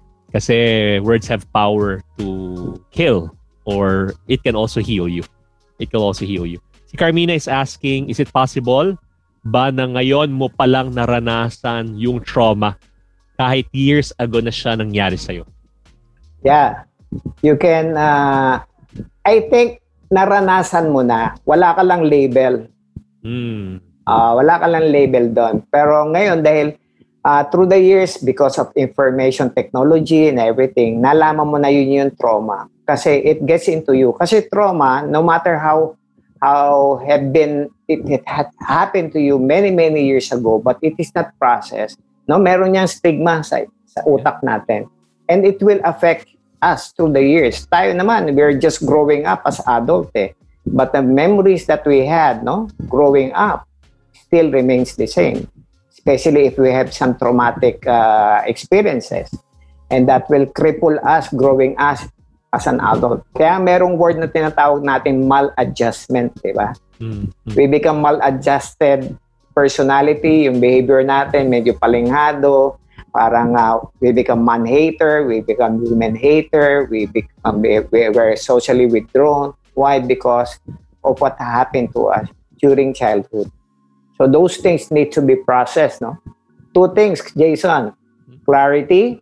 Kasi words have power to kill or it can also heal you. It can also heal you. Si Carmina is asking, is it possible ba na ngayon mo palang naranasan yung trauma kahit years ago na siya nangyari sa'yo? Yeah. You can, uh, I think, naranasan mo na. Wala ka lang label. Mm. Uh, wala ka lang label doon. Pero ngayon, dahil uh, through the years, because of information technology and everything, nalaman mo na yun yung trauma. Kasi it gets into you. Kasi trauma, no matter how how have been it, it had happened to you many many years ago, but it is not processed. No, meron niyang stigma sa, sa utak natin, and it will affect us through the years. Tayo naman, we're just growing up as adult eh. But the memories that we had, no, growing up, still remains the same. Especially if we have some traumatic uh, experiences, and that will cripple us growing us as an adult. Kaya merong word na tinatawag natin maladjustment, di ba? Mm-hmm. We become maladjusted personality, yung behavior natin medyo palinghado, parang uh, we become man-hater, we become women-hater, we become we, we're socially withdrawn. Why? Because of what happened to us during childhood. So those things need to be processed, no? Two things, Jason. Clarity,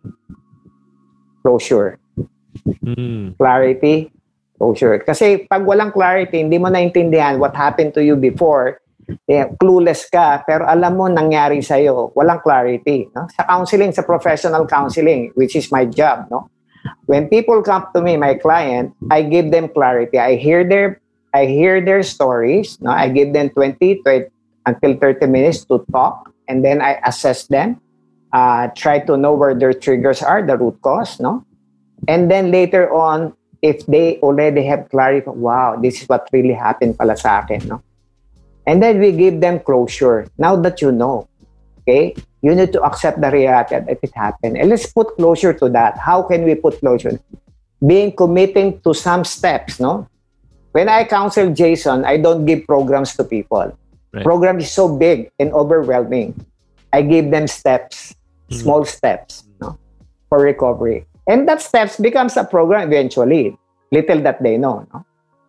closure. Mm. Clarity, closure. Kasi pag walang clarity, hindi mo naintindihan what happened to you before, eh, clueless ka, pero alam mo nangyari sa'yo, walang clarity. No? Sa counseling, sa professional counseling, which is my job, no? When people come to me, my client, I give them clarity. I hear their I hear their stories. No? I give them twenty, twenty until thirty minutes to talk. and then I assess them, uh, try to know where their triggers are, the root cause, no? And then later on, if they already have clarity, wow, this is what really happened pala sa akin, no? And then we give them closure. Now that you know, okay, you need to accept the reality that it happened. And let's put closure to that. How can we put closure? Being committing to some steps, no? When I counsel Jason, I don't give programs to people. Right. Program is so big and overwhelming. I give them steps, mm-hmm. small steps, no, for recovery. And that steps becomes a program eventually, little that they know, no?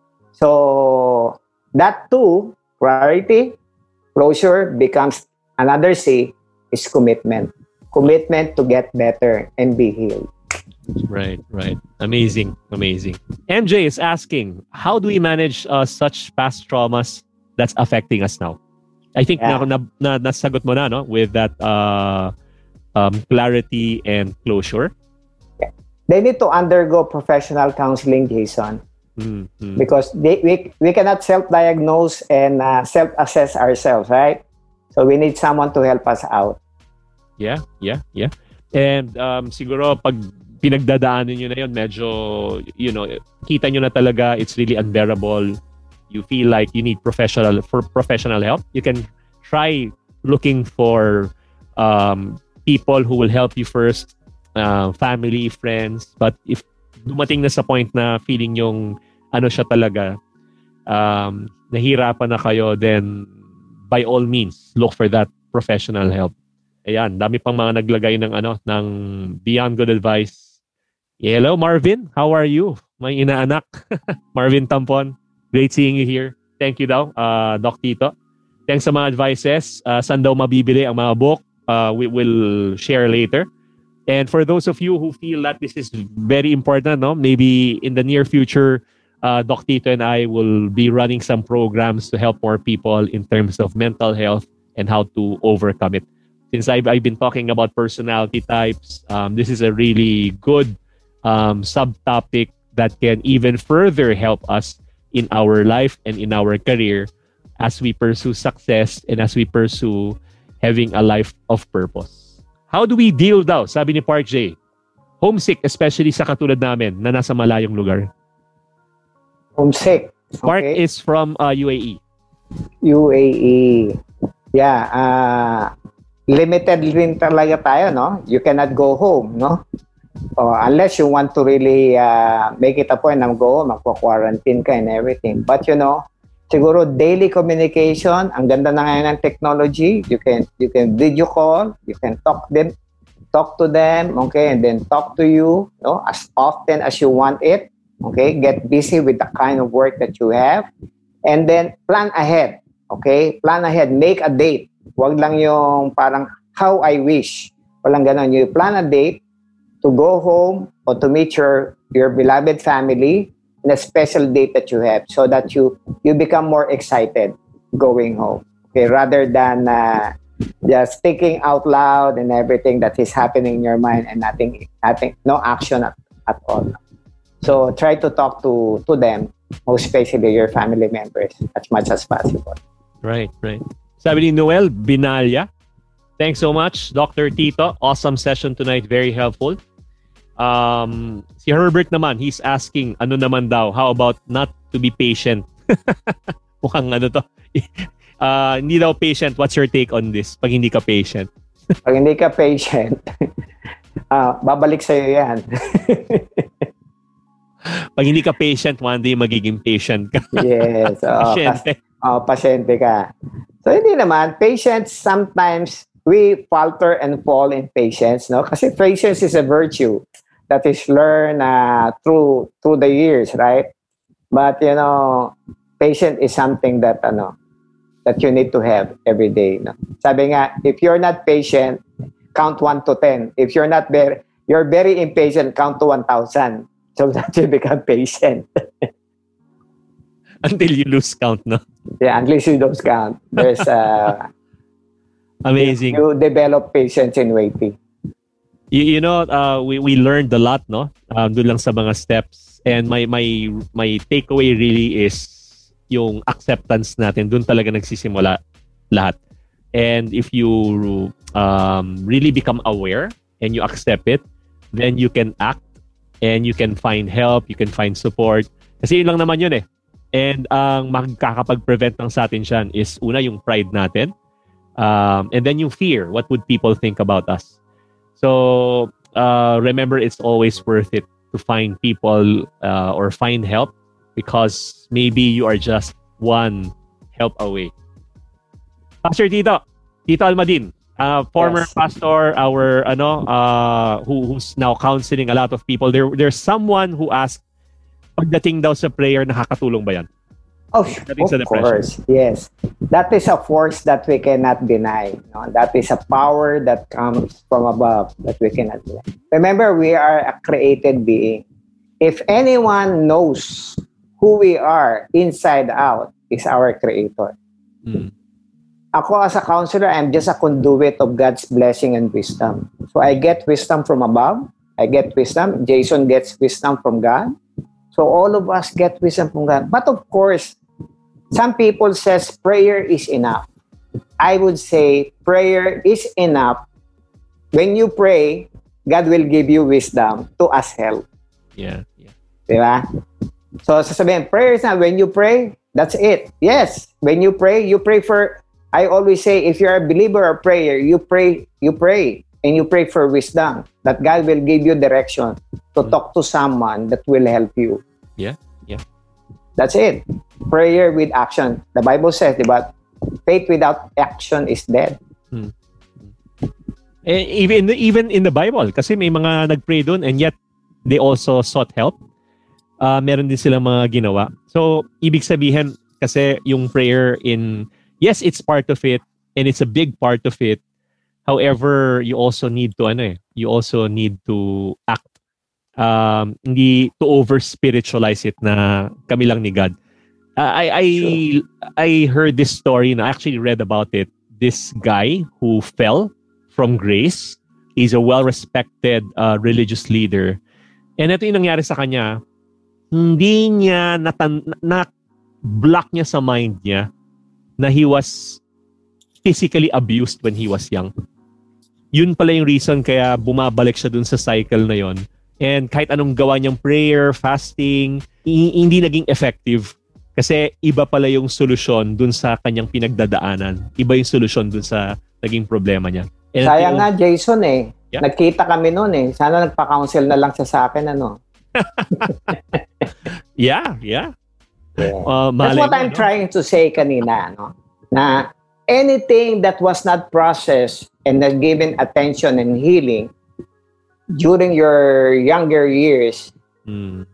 So that too, priority, closure becomes another C is commitment. Commitment to get better and be healed. Right, right. Amazing, amazing. M J is asking, how do we manage uh, such past traumas that's affecting us now? I think yeah. na, na, na, nasagot mo na, no? With that uh, um, clarity and closure. Yeah. They need to undergo professional counseling, Jason. Mm-hmm. Because they, we, we cannot self-diagnose and uh, self-assess ourselves, right? So we need someone to help us out. Yeah, yeah, yeah. And um, siguro pag pinagdadaanan nyo na yun, medyo, you know, kita nyo na talaga, it's really unbearable. You feel like you need professional for professional help. You can try looking for um, people who will help you first, uh, family, friends. But if dumating na sa point na feeling yung ano siya talaga, um, nahirapan na kayo, then by all means, look for that professional help. Ayan, dami pang mga naglagay ng ano ng Beyond Good Advice. Hello, Marvin. How are you? May inaanak. Marvin Tampon. Great seeing you here. Thank you daw, uh, Doc Tito. Thanks sa mga advices. Uh, saan daw mabibili ang mga book? Uh, we will share later. And for those of you who feel that this is very important, no, maybe in the near future, uh, Doc Tito and I will be running some programs to help more people in terms of mental health and how to overcome it. Since I've, I've been talking about personality types, um, this is a really good um, subtopic that can even further help us in our life and in our career as we pursue success and as we pursue having a life of purpose. How do we deal daw, sabi ni Park J, homesick, especially sa katulad namin na nasa malayong lugar? Homesick. Okay. Park is from uh, U A E. U A E. Yeah. Uh, limited rin talaga tayo, no? You cannot go home, no? Uh, unless you want to really uh, make it a point na go home, magpo-quarantine ka and everything. But you know, siguro daily communication, ang ganda na ngayon ng technology. You can you can video call, you can talk them, talk to them, okay, and then talk to you, no, as often as you want it. Okay, get busy with the kind of work that you have, and then plan ahead. Okay, plan ahead, make a date. Wag lang yung parang how I wish. Walang ganon. You plan a date to go home or to meet your your beloved family in a special date that you have, so that you you become more excited going home. Okay, rather than uh, just thinking out loud and everything that is happening in your mind and nothing, nothing, no action at, at all. So try to talk to to them, most especially your family members, as much as possible. Right, right. Sabi ni Noel Binalya, thanks so much, Doctor Tito. Awesome session tonight, very helpful. Um, si Herbert naman, he's asking, ano naman daw, how about not to be patient? Mukhang ano to. Uh, hindi daw patient. What's your take on this? Pag hindi ka patient. Pag hindi ka patient, uh, babalik sa'yo yan. Pag hindi ka patient, one day magiging patient ka. Yes. Oh, pasyente. Oh, pasyente ka. So hindi naman. Patience, sometimes we falter and fall in patience, no? Kasi patience is a virtue that is learned uh, through through the years, right? But you know, patience is something that ano that you need to have every day. No? Sabi nga, if you're not patient, count one to ten. If you're not very, you're very impatient, count to one thousand. So that you become patient. Until you lose count, no? Yeah, until you lose count. There's uh, amazing. You, you develop patience in waiting. You, you know, uh, we we learned a lot, no? Um, doon lang sa mga steps. And my my my takeaway really is yung acceptance natin. Doon talaga nagsisimula lahat. And if you um, really become aware and you accept it, then you can act and you can find help, you can find support. Kasi yun lang naman yun eh. And ang magkakapag-prevent ng sa atin siyan is una yung pride natin. Um, and then yung fear. What would people think about us? So uh, remember, it's always worth it to find people uh, or find help, because maybe you are just one help away. Pastor Tito, Tito Almadin, uh, former yes. pastor, our ano, uh, who, who's now counseling a lot of people. There, there's someone who asked, pagdating daw sa prayer, nakakatulong ba yan? Oh, of course, yes. That is a force that we cannot deny. No? That is a power that comes from above that we cannot deny. Remember, we are a created being. If anyone knows who we are inside out, is our Creator. Mm. Ako as a counselor, I'm just a conduit of God's blessing and wisdom. So I get wisdom from above. I get wisdom. Jason gets wisdom from God. So all of us get wisdom from God. But of course, some people says prayer is enough. I would say prayer is enough. When you pray, God will give you wisdom to ask help. Yeah, yeah. Diba? So sasabihin, prayer is not, when you pray, that's it. Yes, when you pray, you pray for, I always say, if you're a believer or prayer, you pray, you pray, and you pray for wisdom, that God will give you direction to mm. talk to someone that will help you. Yeah, yeah. That's it. Prayer with action. The Bible says, diba, faith without action is dead. Hmm. Eh, even even in the Bible, kasi may mga nagpray doon and yet they also sought help. Uh, meron din silang mga ginawa. So, ibig sabihin, kasi yung prayer in, yes, it's part of it and it's a big part of it. However, you also need to, ano eh, you also need to act. Um, hindi to over-spiritualize it na kami lang ni God. Uh, I I sure. I heard this story and I actually read about it. This guy who fell from grace, he's a well-respected uh, religious leader. And ito yung nangyari sa kanya, hindi niya natan- na-block niya sa mind niya na he was physically abused when he was young. Yun pala yung reason kaya bumabalik siya dun sa cycle na yon. And kahit anong gawa niyang prayer, fasting, i- hindi naging effective. Kasi iba pala yung solusyon dun sa kanyang pinagdadaanan. Iba yung solusyon dun sa naging problema niya. And sayang nga, Jason eh. Yeah? Nagkita kami noon eh. Sana nagpa-counsel na lang siya sa akin, ano. yeah, yeah. yeah. Uh, That's what mo, I'm no? trying to say kanina, no? Na anything that was not processed and not given attention and healing during your younger years, mm.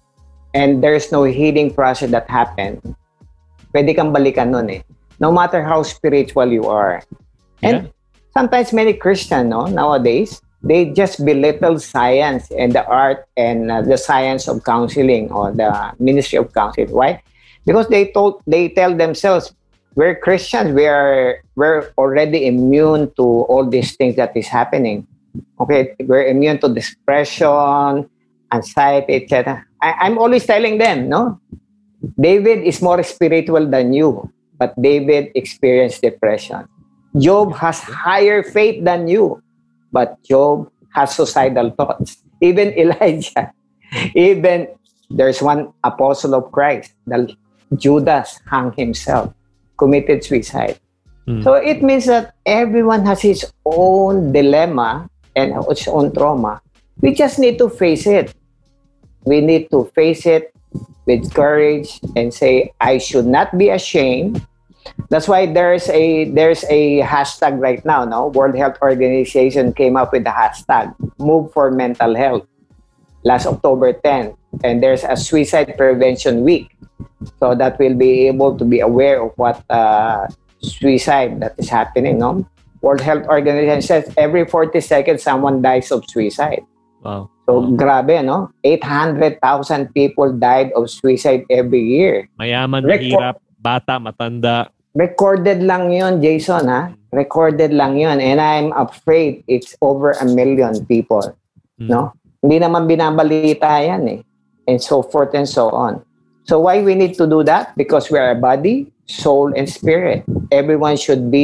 and there's no healing process that happened, pwede kang balikan nun eh. No matter how spiritual you are. And yeah. sometimes many Christians, no, nowadays, they just belittle science and the art and uh, the science of counseling or the ministry of counseling. Why? Because they told, they tell themselves, we're Christians, we are, we're already immune to all these things that is happening. Okay, we're immune to depression, anxiety, et cetera. I'm always telling them, no? David is more spiritual than you, but David experienced depression. Job has higher faith than you, but Job has suicidal thoughts. Even Elijah, even there's one apostle of Christ, the Judas hung himself, committed suicide. Mm. So it means that everyone has his own dilemma and its own trauma. We just need to face it. We need to face it with courage and say, I should not be ashamed. That's why there's a there's a hashtag right now, no? World Health Organization came up with the hashtag Move for Mental Health last October tenth. And there's a Suicide Prevention Week. So that we'll be able to be aware of what uh, suicide that is happening, no? World Health Organization says every forty seconds someone dies of suicide. Wow. So, wow. grabe, no? eight hundred thousand people died of suicide every year. Mayaman, mahirap, bata, matanda. Recorded lang yun, Jason, ha? Recorded lang yun. And I'm afraid it's over a million people. Mm. No? Hindi naman binabalita yan, eh. And so forth and so on. So, why we need to do that? Because we are a body, soul, and spirit. Everyone should be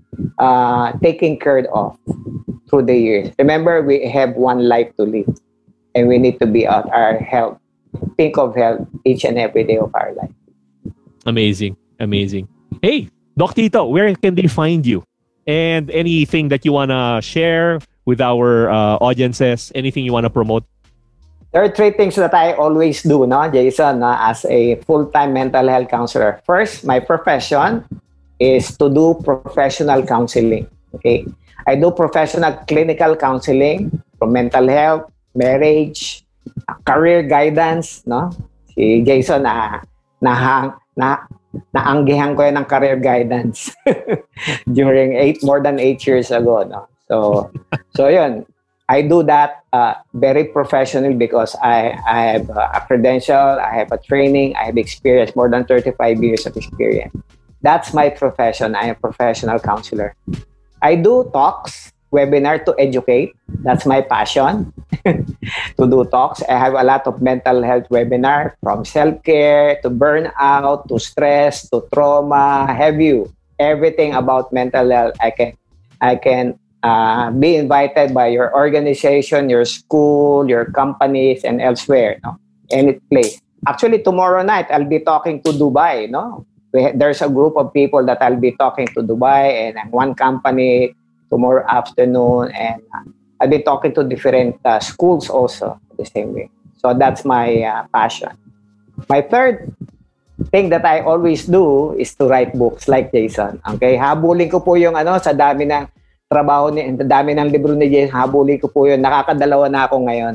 uh, taken care of through the years. Remember, we have one life to live, and we need to be at our health. Think of health each and every day of our life. Amazing. Amazing. Hey, Doc Tito, where can they find you? And anything that you want to share with our uh, audiences? Anything you want to promote? There are three things that I always do, no, Jason, no, as a full-time mental health counselor. First, my profession is to do professional counseling. Okay, I do professional clinical counseling for mental health, marriage, career guidance. No, si Jason na na na naanggihan ko yan ng career guidance during eight more than eight years ago. No, so so yun. I do that uh, very professionally because I, I have a credential, I have a training, I have experience, more than thirty-five years of experience. That's my profession. I am a professional counselor. I do talks, webinar to educate. That's my passion, to do talks. I have a lot of mental health webinar, from self-care to burnout to stress to trauma. Have you everything about mental health? I can, I can. Uh, be invited by your organization, your school, your companies, and elsewhere, no? Any place. Actually, tomorrow night, I'll be talking to Dubai, no? We, there's a group of people that I'll be talking to Dubai and one company tomorrow afternoon, and uh, I'll be talking to different uh, schools also the same way. So that's my uh, passion. My third thing that I always do is to write books like Jason. Okay? Habulin ko po yung ano, sa dami ng trabaho ni, dami ng libro ni Jason, habuli ko po yun. Nakakadalawa na ako ngayon.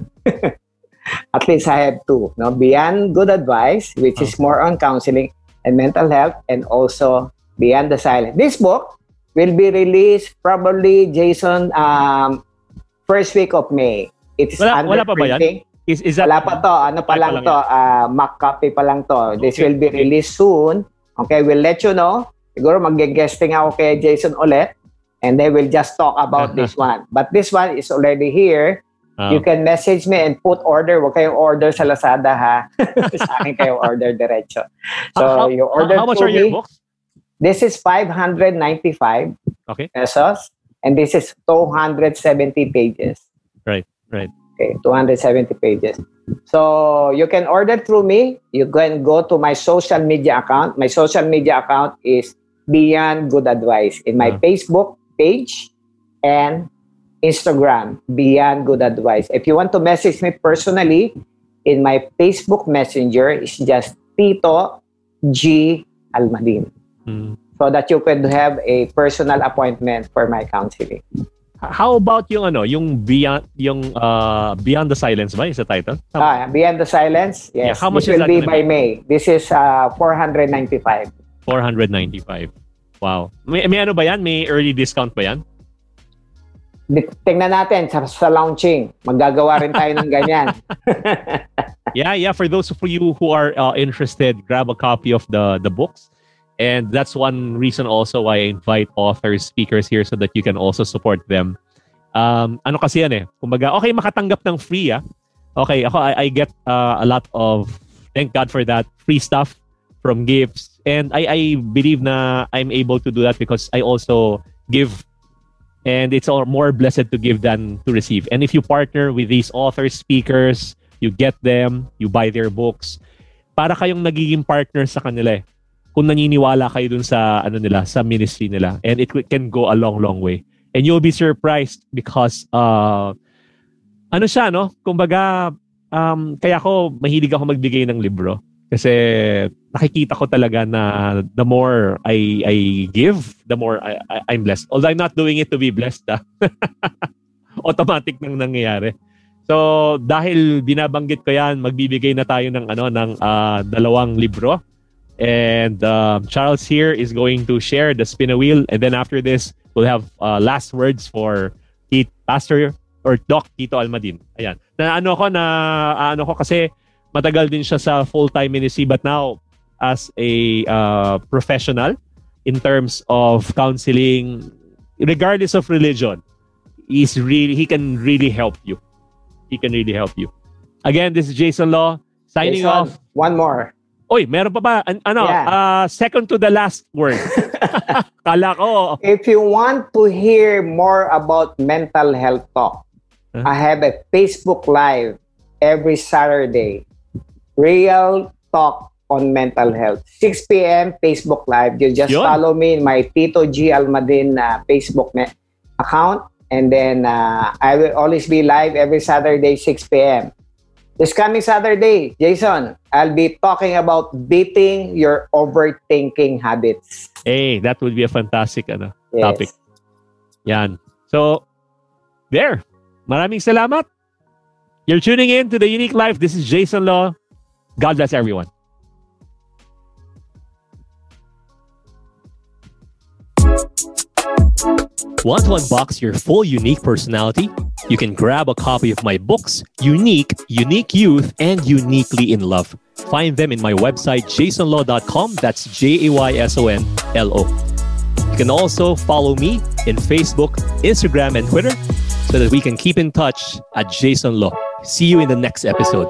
At least I have two. No? Beyond Good Advice, which is more on counseling and mental health, and also Beyond the Silence. This book will be released probably, Jason, um, first week of May. It's wala, under wala pa ba yan? Is, is that, wala pa to. Ano pa lang, lang to? Uh, mock copy pa lang to. This okay. will be released soon. Okay, we'll let you know. Siguro mag-guesting ako kay Jason ulit. And they will just talk about this one. But this one is already here. Oh. You can message me and put order. Huwag kayong order sa Lazada, ha? Sa akin kayo order diretso. So, how, you order how much are your books? This is five hundred ninety-five okay. pesos. And this is two hundred seventy pages. Right, right. Okay, two hundred seventy pages. So, you can order through me. You can go to my social media account. My social media account is Beyond Good Advice. In my uh. Facebook page and Instagram, Beyond Good Advice. If you want to message me personally, in my Facebook Messenger, it's just Tito G. Almadin. Mm. So that you could have a personal appointment for my counseling. How about yung ano, yung Beyond yung uh, Beyond the Silence ba is the title? Ah, Beyond the Silence. Yes. Yeah, how much this is will that be by May. This is uh, four hundred ninety-five. four hundred ninety-five. Wow. May, may ano ba yan? May early discount ba yan? Tingnan natin sa, sa launching. Maggagawa rin tayo ng ganyan. yeah, yeah. For those of you who are uh, interested, grab a copy of the the books. And that's one reason also why I invite authors, speakers here so that you can also support them. Um, ano kasi yan eh. Kumbaga, okay, makatanggap ng free ah. Okay, ako, I, I get uh, a lot of, thank God for that, free stuff from gifts. And I, I believe na I'm able to do that because I also give, and it's all more blessed to give than to receive. And if you partner with these authors, speakers, you get them, you buy their books, para kayong nagiging partner sa kanila eh. Kung naniniwala kayo dun sa ano nila, sa ministry nila, and it can go a long, long way. And you'll be surprised because uh, ano siya, no? Kumbaga, um, kaya ako mahilig ako magbigay ng libro. Kasi nakikita ko talaga na the more I I give, the more I, I, I'm blessed. Although I'm not doing it to be blessed. Ah. Automatic nang nangyayari. So dahil binabanggit ko yan, magbibigay na tayo ng ano ng uh, dalawang libro. And uh, Charles here is going to share the spin a wheel, and then after this we'll have uh, last words for T- Pastor or Doc Tito Almadin. Ayan. Na ano ko na ano ko kasi matagal din siya sa full-time ministry, but now as a uh, professional in terms of counseling, regardless of religion, he's really he can really help you. He can really help you. Again, this is Jason Law signing Jason, off. One more. Oy, meron pa ba? An- ano, Yeah. uh, second to the last word. Kala ko. If you want to hear more about mental health talk, Huh? I have a Facebook Live every Saturday. Real talk on mental health. six p.m. Facebook Live. You just Yun. follow me in my Tito G. Almadin uh, Facebook me- account. And then uh, I will always be live every Saturday, six p.m. This coming Saturday, Jason, I'll be talking about beating your overthinking habits. Hey, that would be a fantastic ano, Yes. topic. Yan. So, there. Maraming salamat. You're tuning in to The Unique Life. This is Jason Law. God bless everyone. Want to unbox your full unique personality? You can grab a copy of my books, Unique, Unique Youth, and Uniquely in Love. Find them in my website, jason law dot com. That's J A Y S O N L O. You can also follow me in Facebook, Instagram, and Twitter so that we can keep in touch at Jason Law. See you in the next episode.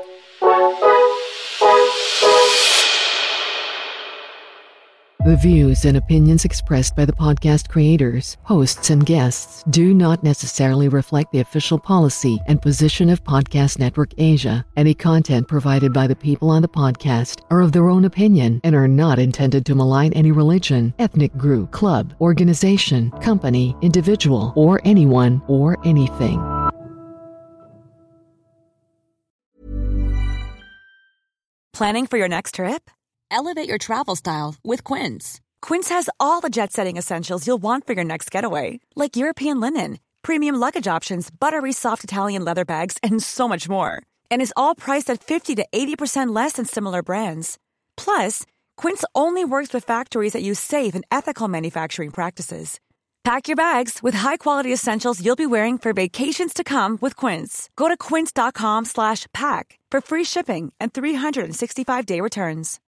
The views and opinions expressed by the podcast creators, hosts, and guests do not necessarily reflect the official policy and position of Podcast Network Asia. Any content provided by the people on the podcast are of their own opinion and are not intended to malign any religion, ethnic group, club, organization, company, individual, or anyone or anything. Planning for your next trip? Elevate your travel style with Quince. Quince has all the jet-setting essentials you'll want for your next getaway, like European linen, premium luggage options, buttery soft Italian leather bags, and so much more. And is all priced at fifty to eighty percent less than similar brands. Plus, Quince only works with factories that use safe and ethical manufacturing practices. Pack your bags with high-quality essentials you'll be wearing for vacations to come with Quince. Go to quince dot com slash pack for free shipping and three sixty-five day returns.